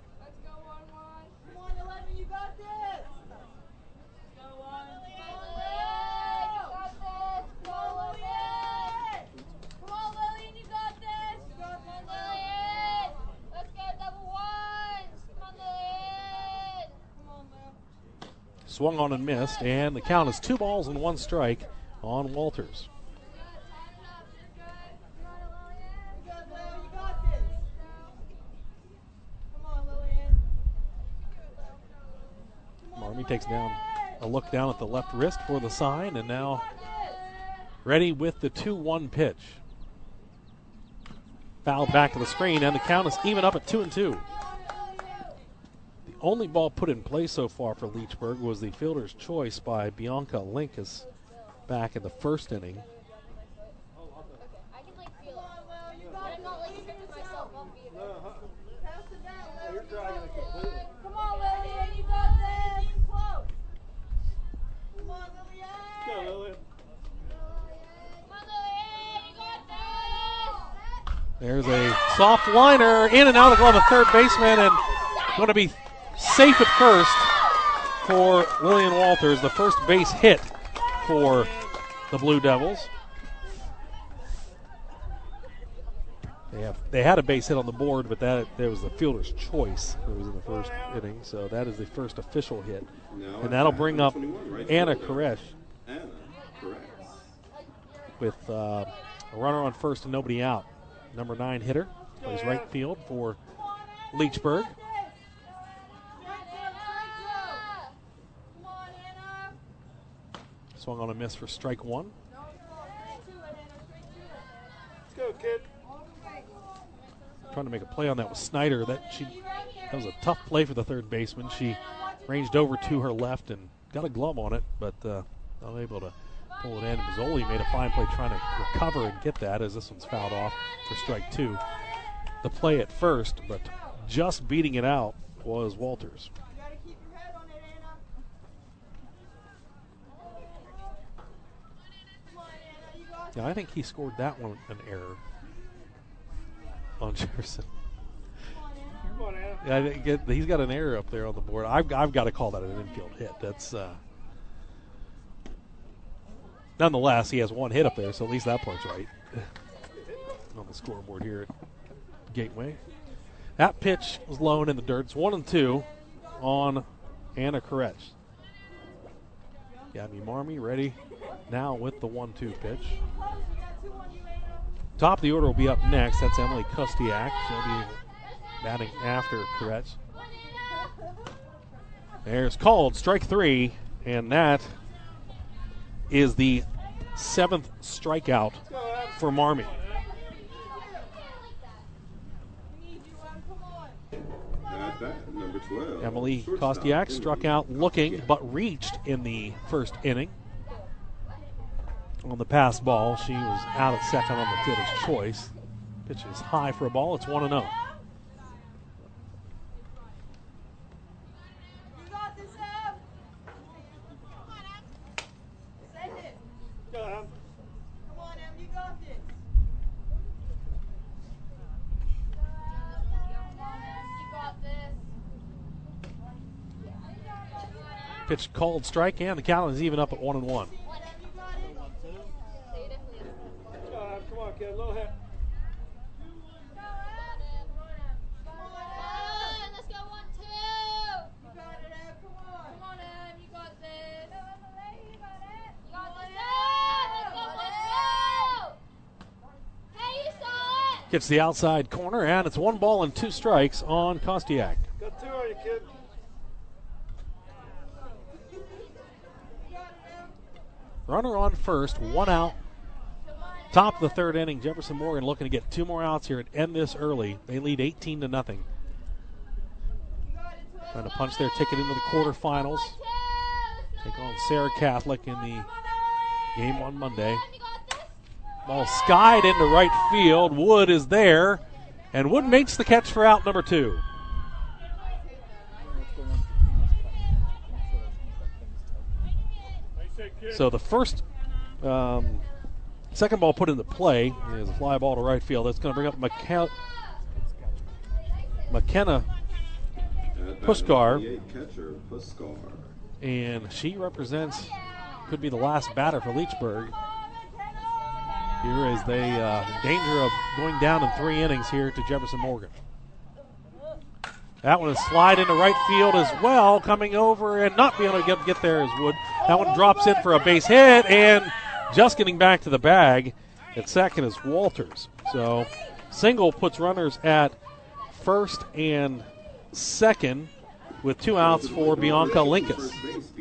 Swung on and missed, and the count is two balls and one strike on Walters. Marmee takes down a look down at the left wrist for the sign, and now ready with the two one pitch. Fouled back to the screen, and the count is even up at two and two. Only ball put in play so far for Leechburg was the fielder's choice by Bianca Linkus back in the first inning. Come on, Lillian, you got this. Close. Come on, Lillian. Go, Lillian. Come on, Lillian, you got this. There's a soft liner in and out of the glove of third baseman, and going to be safe at first for Lillian Walters, the first base hit for the Blue Devils. They have they had a base hit on the board, but that there was the fielder's choice. It was in the first inning, so that is the first official hit, and that'll bring up Anna Koresh with uh, a runner on first and nobody out. Number nine hitter plays right field for Leechburg. Swung on a miss for strike one. Let's go, kid. Trying to make a play on that was Snyder. That she that was a tough play for the third baseman. She ranged over to her left and got a glove on it, but uh, unable to pull it in. Mazzoli made a fine play trying to recover and get that, as this one's fouled off for strike two. The play at first, but just beating it out was Walters. Yeah, I think he scored that one an error on Jefferson. Come on, Anna. Yeah, I think it- he's got an error up there on the board. I've, I've got to call that an infield hit. That's uh, nonetheless, he has one hit up there, so at least that part's right on the scoreboard here at Gateway. That pitch was low and in the dirt. It's one and two on Anna Koresh. Gabby Marmee ready now with the one two pitch. Top of the order will be up next. That's Emily Kostiak. She'll be batting after Koresh. There's called strike three, and that is the seventh strikeout for Marmee. At that, number twelve. Emily Kostiak struck out looking, but reached in the first inning. On the pass ball, she was out at second on the fielder's choice. Pitch is high for a ball. It's one and oh. Go, Em. Come on, Em, you got this. You got this. Pitch called strike, and the count is even up at one and one. Go, Em. Come on, kid. Little hit. Gets the outside corner, and it's one ball and two strikes on Kostiak. Got two on you, kid. Runner on first, one out. Top of the third inning, Jefferson Morgan looking to get two more outs here and end this early. They lead eighteen to nothing. Trying to punch their ticket into the quarterfinals. Take on Sarah Catholic in the game on Monday. Ball skied into right field. Wood is there, and Wood makes the catch for out number two. So the first, um, second ball put into play is a fly ball to right field. That's going to bring up McKenna, McKenna Puskar, and she represents, could be the last batter for Leechburg. Here is they uh, in danger of going down in three innings here to Jefferson Morgan. That one is slide into right field as well, coming over and not being able to get, get there is Wood. That one drops in for a base hit, and just getting back to the bag at second is Walters. So single puts runners at first and second with two outs for Bianca Linkus.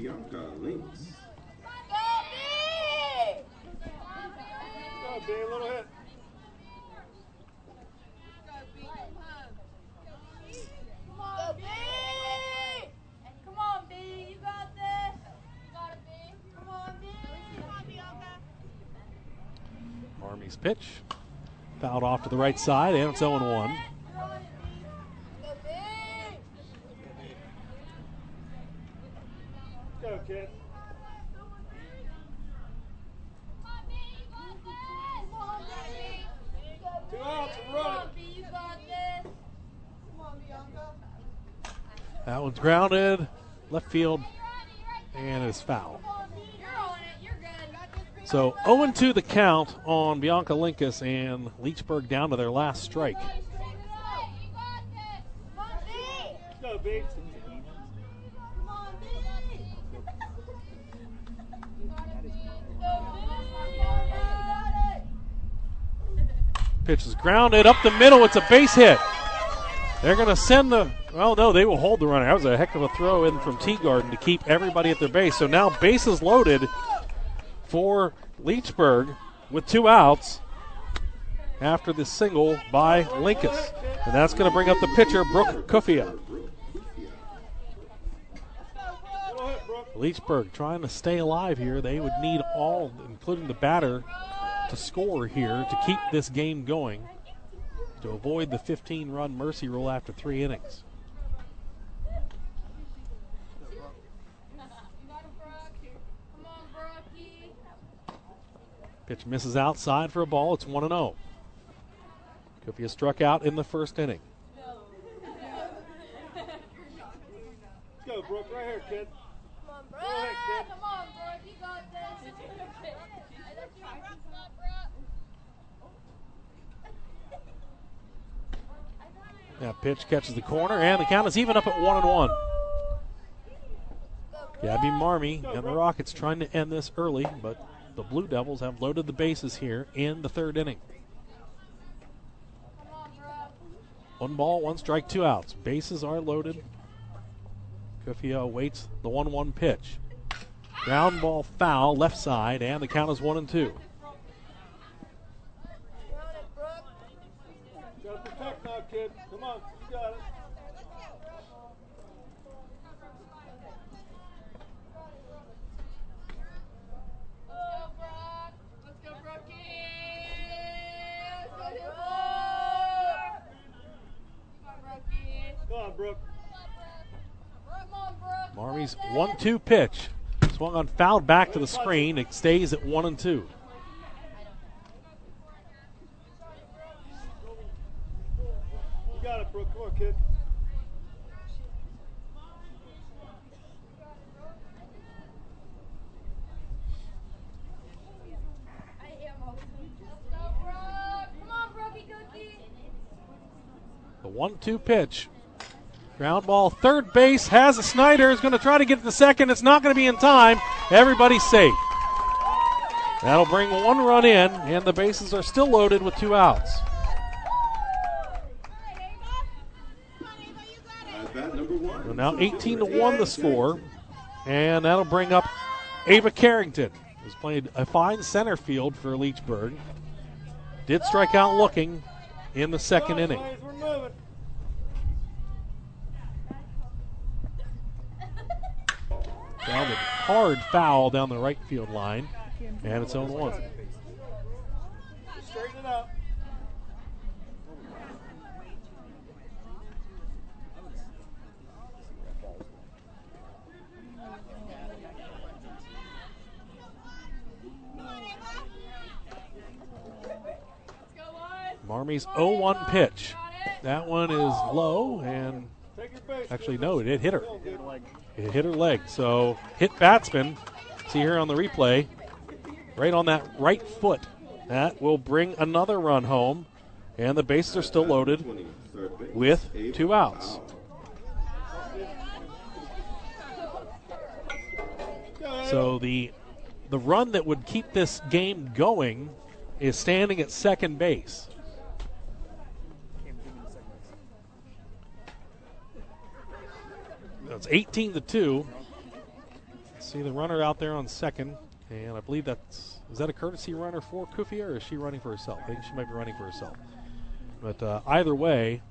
Army's pitch fouled off to the right side, and it's oh and one. Go, kid. Two outs and run. That one's grounded, left field, and it's foul. So oh and two the count on Bianca Linkus, and Leechburg down to their last strike. Go, B. Pitch is grounded up the middle. It's a base hit. They're going to send the, well, no, they will hold the runner. That was a heck of a throw in from Teagarden to keep everybody at their base. So now bases loaded for Leechburg with two outs after the single by Linkus. And that's going to bring up the pitcher, Brooke Kufia. Leechburg trying to stay alive here. They would need all, including the batter, to score here to keep this game going, to avoid the fifteen-run mercy rule after three innings. Pitch misses outside for a ball. It's one and oh. Kufia struck out in the first inning. Let's go, Brooke. Right here, kid. Come on, Brooke. Go ahead, kid. Come on, Brooke. You got this. That pitch catches the corner, and the count is even up at one and one. Gabby Marmee and the Rockets trying to end this early, but the Blue Devils have loaded the bases here in the third inning. One ball, one strike, two outs. Bases are loaded. Kufia awaits the one one pitch. Ground ball foul, left side, and the count is one and two. Gotta protect now, kid. Come on, you got it. Come on, Brooke. Marmee's one two pitch. Swung on, fouled back to the screen. It stays at one and two. You got it, Brooke. Come on, kid. The one two pitch. Ground ball, third base, has a Snyder, is going to try to get to second. It's not going to be in time. Everybody's safe. That'll bring one run in, and the bases are still loaded with two outs. at bat number one. So now eighteen to one the score, and that'll bring up Ava Carrington, who's played a fine center field for Leechburg. Did strike out looking in the second inning. We're moving. Grounded hard foul down the right field line, and it's oh one. Straighten it out. Marmy's oh one pitch. That one is low, and actually, no, it hit her. It hit her leg. So, hit batsman. See here on the replay, right on that right foot. That will bring another run home, and the bases are still loaded with two outs. So, the the run that would keep this game going is standing at second base. It's eighteen to two. See the runner out there on second, and I believe that's, is that a courtesy runner for Kufia, or is she running for herself? I think she might be running for herself. But uh, either way,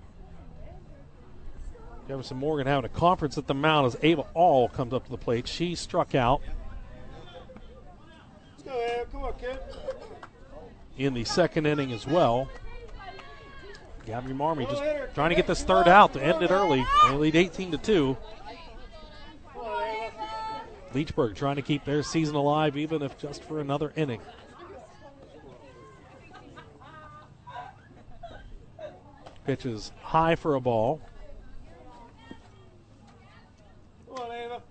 Jefferson Morgan having a conference at the mound as Ava All comes up to the plate. She struck out. Let's go, Ava. Come on, kid. In the second inning as well. Gabby Marmy just trying to get this third out to end it early. They lead eighteen to two. Leechburg trying to keep their season alive, even if just for another inning. Pitch is high for a ball. Come on, Ava.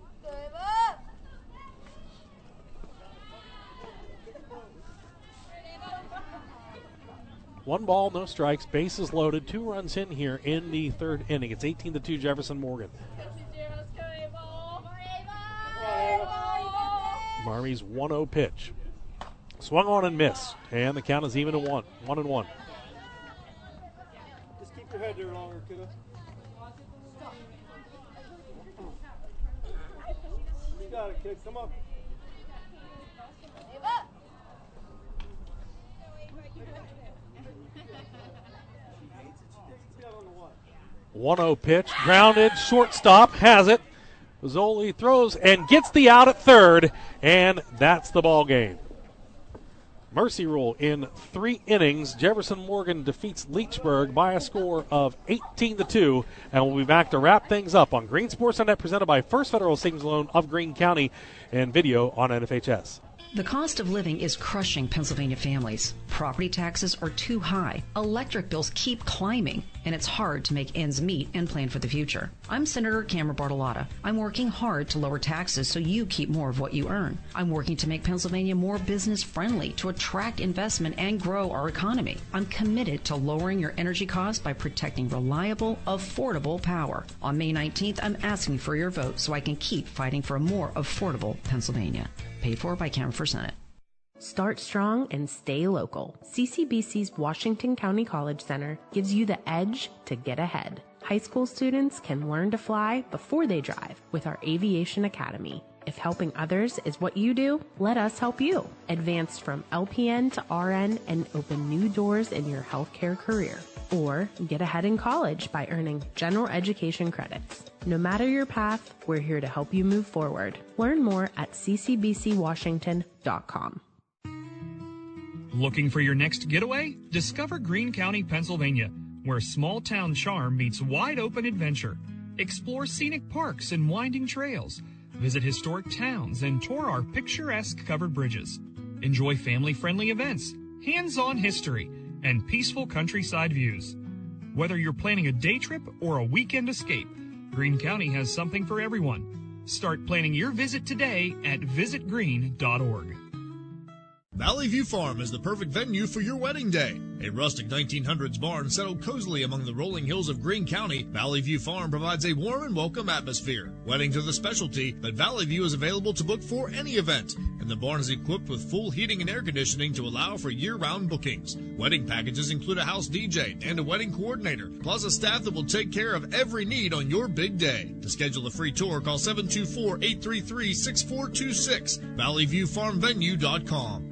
One ball, no strikes, bases loaded, two runs in here in the third inning. It's eighteen to two Jefferson Morgan. Marmy's one oh pitch. Swung on and missed, and the count is even to one. One and one. Just keep your head there longer, kiddo. You got it, kid. Come on. one oh pitch, grounded, shortstop, has it. Zoli throws and gets the out at third, and that's the ball game. Mercy rule in three innings. Jefferson Morgan defeats Leechburg by a score of eighteen to two, and we'll be back to wrap things up on Green Sports dot net, presented by First Federal Savings Loan of Greene County, and video on N F H S. The cost of living is crushing Pennsylvania families. Property taxes are too high, electric bills keep climbing, and it's hard to make ends meet and plan for the future. I'm Senator Cameron Bartolotta. I'm working hard to lower taxes so you keep more of what you earn. I'm working to make Pennsylvania more business friendly, to attract investment and grow our economy. I'm committed to lowering your energy costs by protecting reliable, affordable power. On May nineteenth, I'm asking for your vote so I can keep fighting for a more affordable Pennsylvania. Paid for by Cameron for Senate. Start strong and stay local. C C B C's Washington County College Center gives you the edge to get ahead. High school students can learn to fly before they drive with our Aviation Academy. If helping others is what you do, let us help you. Advance from L P N to R N and open new doors in your healthcare career. Or get ahead in college by earning general education credits. No matter your path, we're here to help you move forward. Learn more at c c b c washington dot com. Looking for your next getaway? Discover Greene County, Pennsylvania, where small-town charm meets wide-open adventure. Explore scenic parks and winding trails. Visit historic towns and tour our picturesque covered bridges. Enjoy family-friendly events, hands-on history, and peaceful countryside views. Whether you're planning a day trip or a weekend escape, Greene County has something for everyone. Start planning your visit today at visit greene dot org. Valley View Farm is the perfect venue for your wedding day. A rustic nineteen hundreds barn settled cozily among the rolling hills of Greene County, Valley View Farm provides a warm and welcome atmosphere. Weddings are the specialty, but Valley View is available to book for any event, and the barn is equipped with full heating and air conditioning to allow for year-round bookings. Wedding packages include a house D J and a wedding coordinator, plus a staff that will take care of every need on your big day. To schedule a free tour, call seven two four, eight three three, six four two six, valley view farm venue dot com.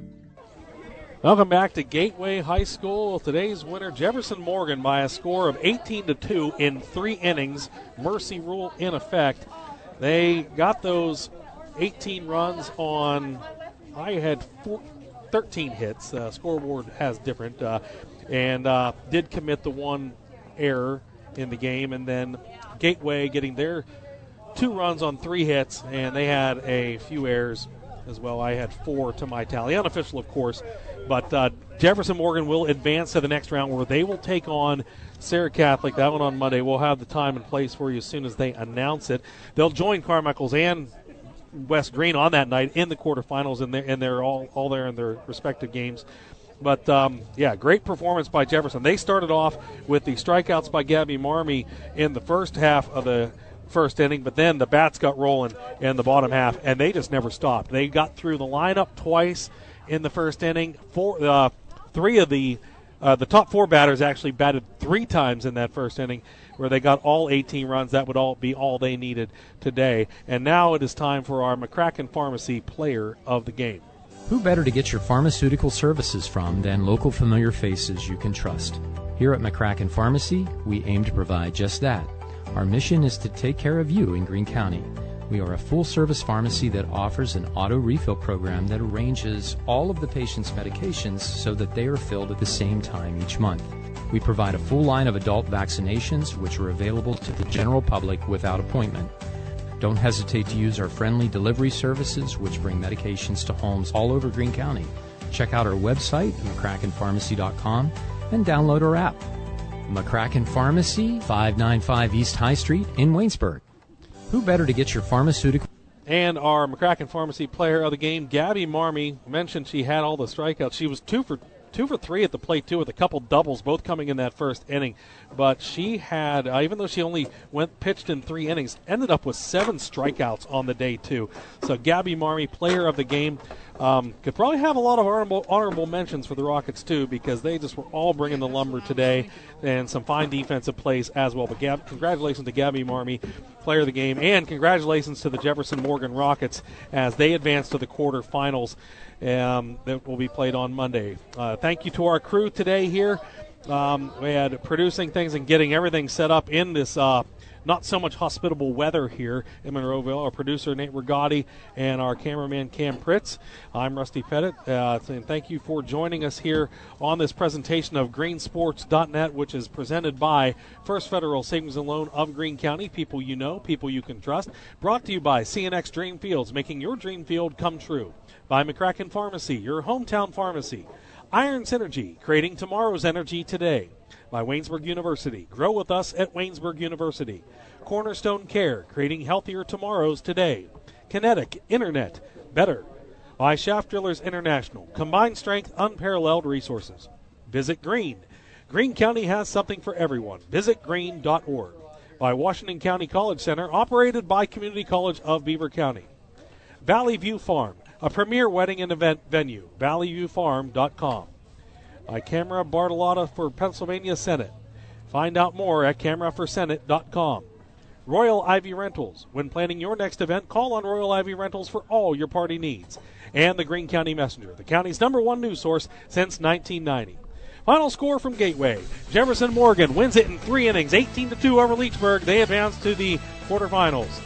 Welcome back to Gateway High School. Today's winner, Jefferson Morgan, by a score of eighteen to two in three innings. Mercy rule in effect. They got those eighteen runs on, I had four, thirteen hits. Uh, scoreboard has different. Uh, and uh, did commit the one error in the game. And then Gateway getting their two runs on three hits, and they had a few errors as well. I had four to my tally. Unofficial, of course. But uh, Jefferson Morgan will advance to the next round where they will take on Sarah Catholic. That one on Monday. We'll have the time and place for you as soon as they announce it. They'll join Carmichael's and West Greene on that night in the quarterfinals, and they're, and they're all, all there in their respective games. But, um, yeah, great performance by Jefferson. They started off with the strikeouts by Gabby Marmey in the first half of the first inning, but then the bats got rolling in the bottom half, and they just never stopped. They got through the lineup twice in the first inning. Four, uh, three of the uh, the top four batters actually batted three times in that first inning, where they got all eighteen runs. That would all be all they needed today. And now it is time for our McCracken Pharmacy Player of the Game. Who better to get your pharmaceutical services from than local familiar faces you can trust? Here at McCracken Pharmacy, we aim to provide just that. Our mission is to take care of you in Greene County. We are a full-service pharmacy that offers an auto refill program that arranges all of the patient's medications so that they are filled at the same time each month. We provide a full line of adult vaccinations, which are available to the general public without appointment. Don't hesitate to use our friendly delivery services, which bring medications to homes all over Greene County. Check out our website, mccracken pharmacy dot com, and download our app. McCracken Pharmacy, five ninety-five East High Street in Waynesburg. Who better to get your pharmaceutical... And our McCracken Pharmacy Player of the Game, Gabby Marmey, mentioned she had all the strikeouts. She was two for two for three at the plate, too, with a couple doubles, both coming in that first inning. But she had, uh, even though she only went pitched in three innings, ended up with seven strikeouts on the day, too. So Gabby Marmey, Player of the Game, um, could probably have a lot of honorable, honorable mentions for the Rockets, too, because they just were all bringing the lumber today, and some fine defensive plays as well. But Gab, congratulations to Gabby Marmey, Player of the Game, and congratulations to the Jefferson Morgan Rockets as they advance to the quarterfinals um, that will be played on Monday. Uh, thank you to our crew today here. Um, we had producing things and getting everything set up in this uh, not so much hospitable weather here in Monroeville. Our producer, Nate Rigotti, and our cameraman, Cam Pritz. I'm Rusty Pettit, uh, and thank you for joining us here on this presentation of green sports dot net, which is presented by First Federal Savings and Loan of Greene County. People you know, people you can trust. Brought to you by C N X Dream Fields, making your dream field come true. By McCracken Pharmacy, your hometown pharmacy. Iron Synergy, creating tomorrow's energy today. By Waynesburg University. Grow with us at Waynesburg University. Cornerstone Care, creating healthier tomorrows today. Kinetic Internet, better. By Shaft Drillers International. Combined strength, unparalleled resources. Visit Greene. Greene County has something for everyone. Visit greene dot org. By Washington County College Center, operated by Community College of Beaver County. Valley View Farm, a premier wedding and event venue. valley view farm dot com. By Camera Bartolotta for Pennsylvania Senate. Find out more at camera for senate dot com. Royal Ivy Rentals. When planning your next event, call on Royal Ivy Rentals for all your party needs. And the Greene County Messenger, the county's number one news source since nineteen ninety. Final score from Gateway. Jefferson Morgan wins it in three innings, eighteen to two over Leechburg. They advance to the quarterfinals.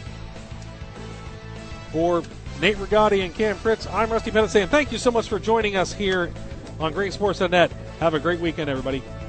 For Nate Rigotti and Cam Fritz, I'm Rusty Pettit saying thank you so much for joining us here on green sports dot net. Have a great weekend, everybody.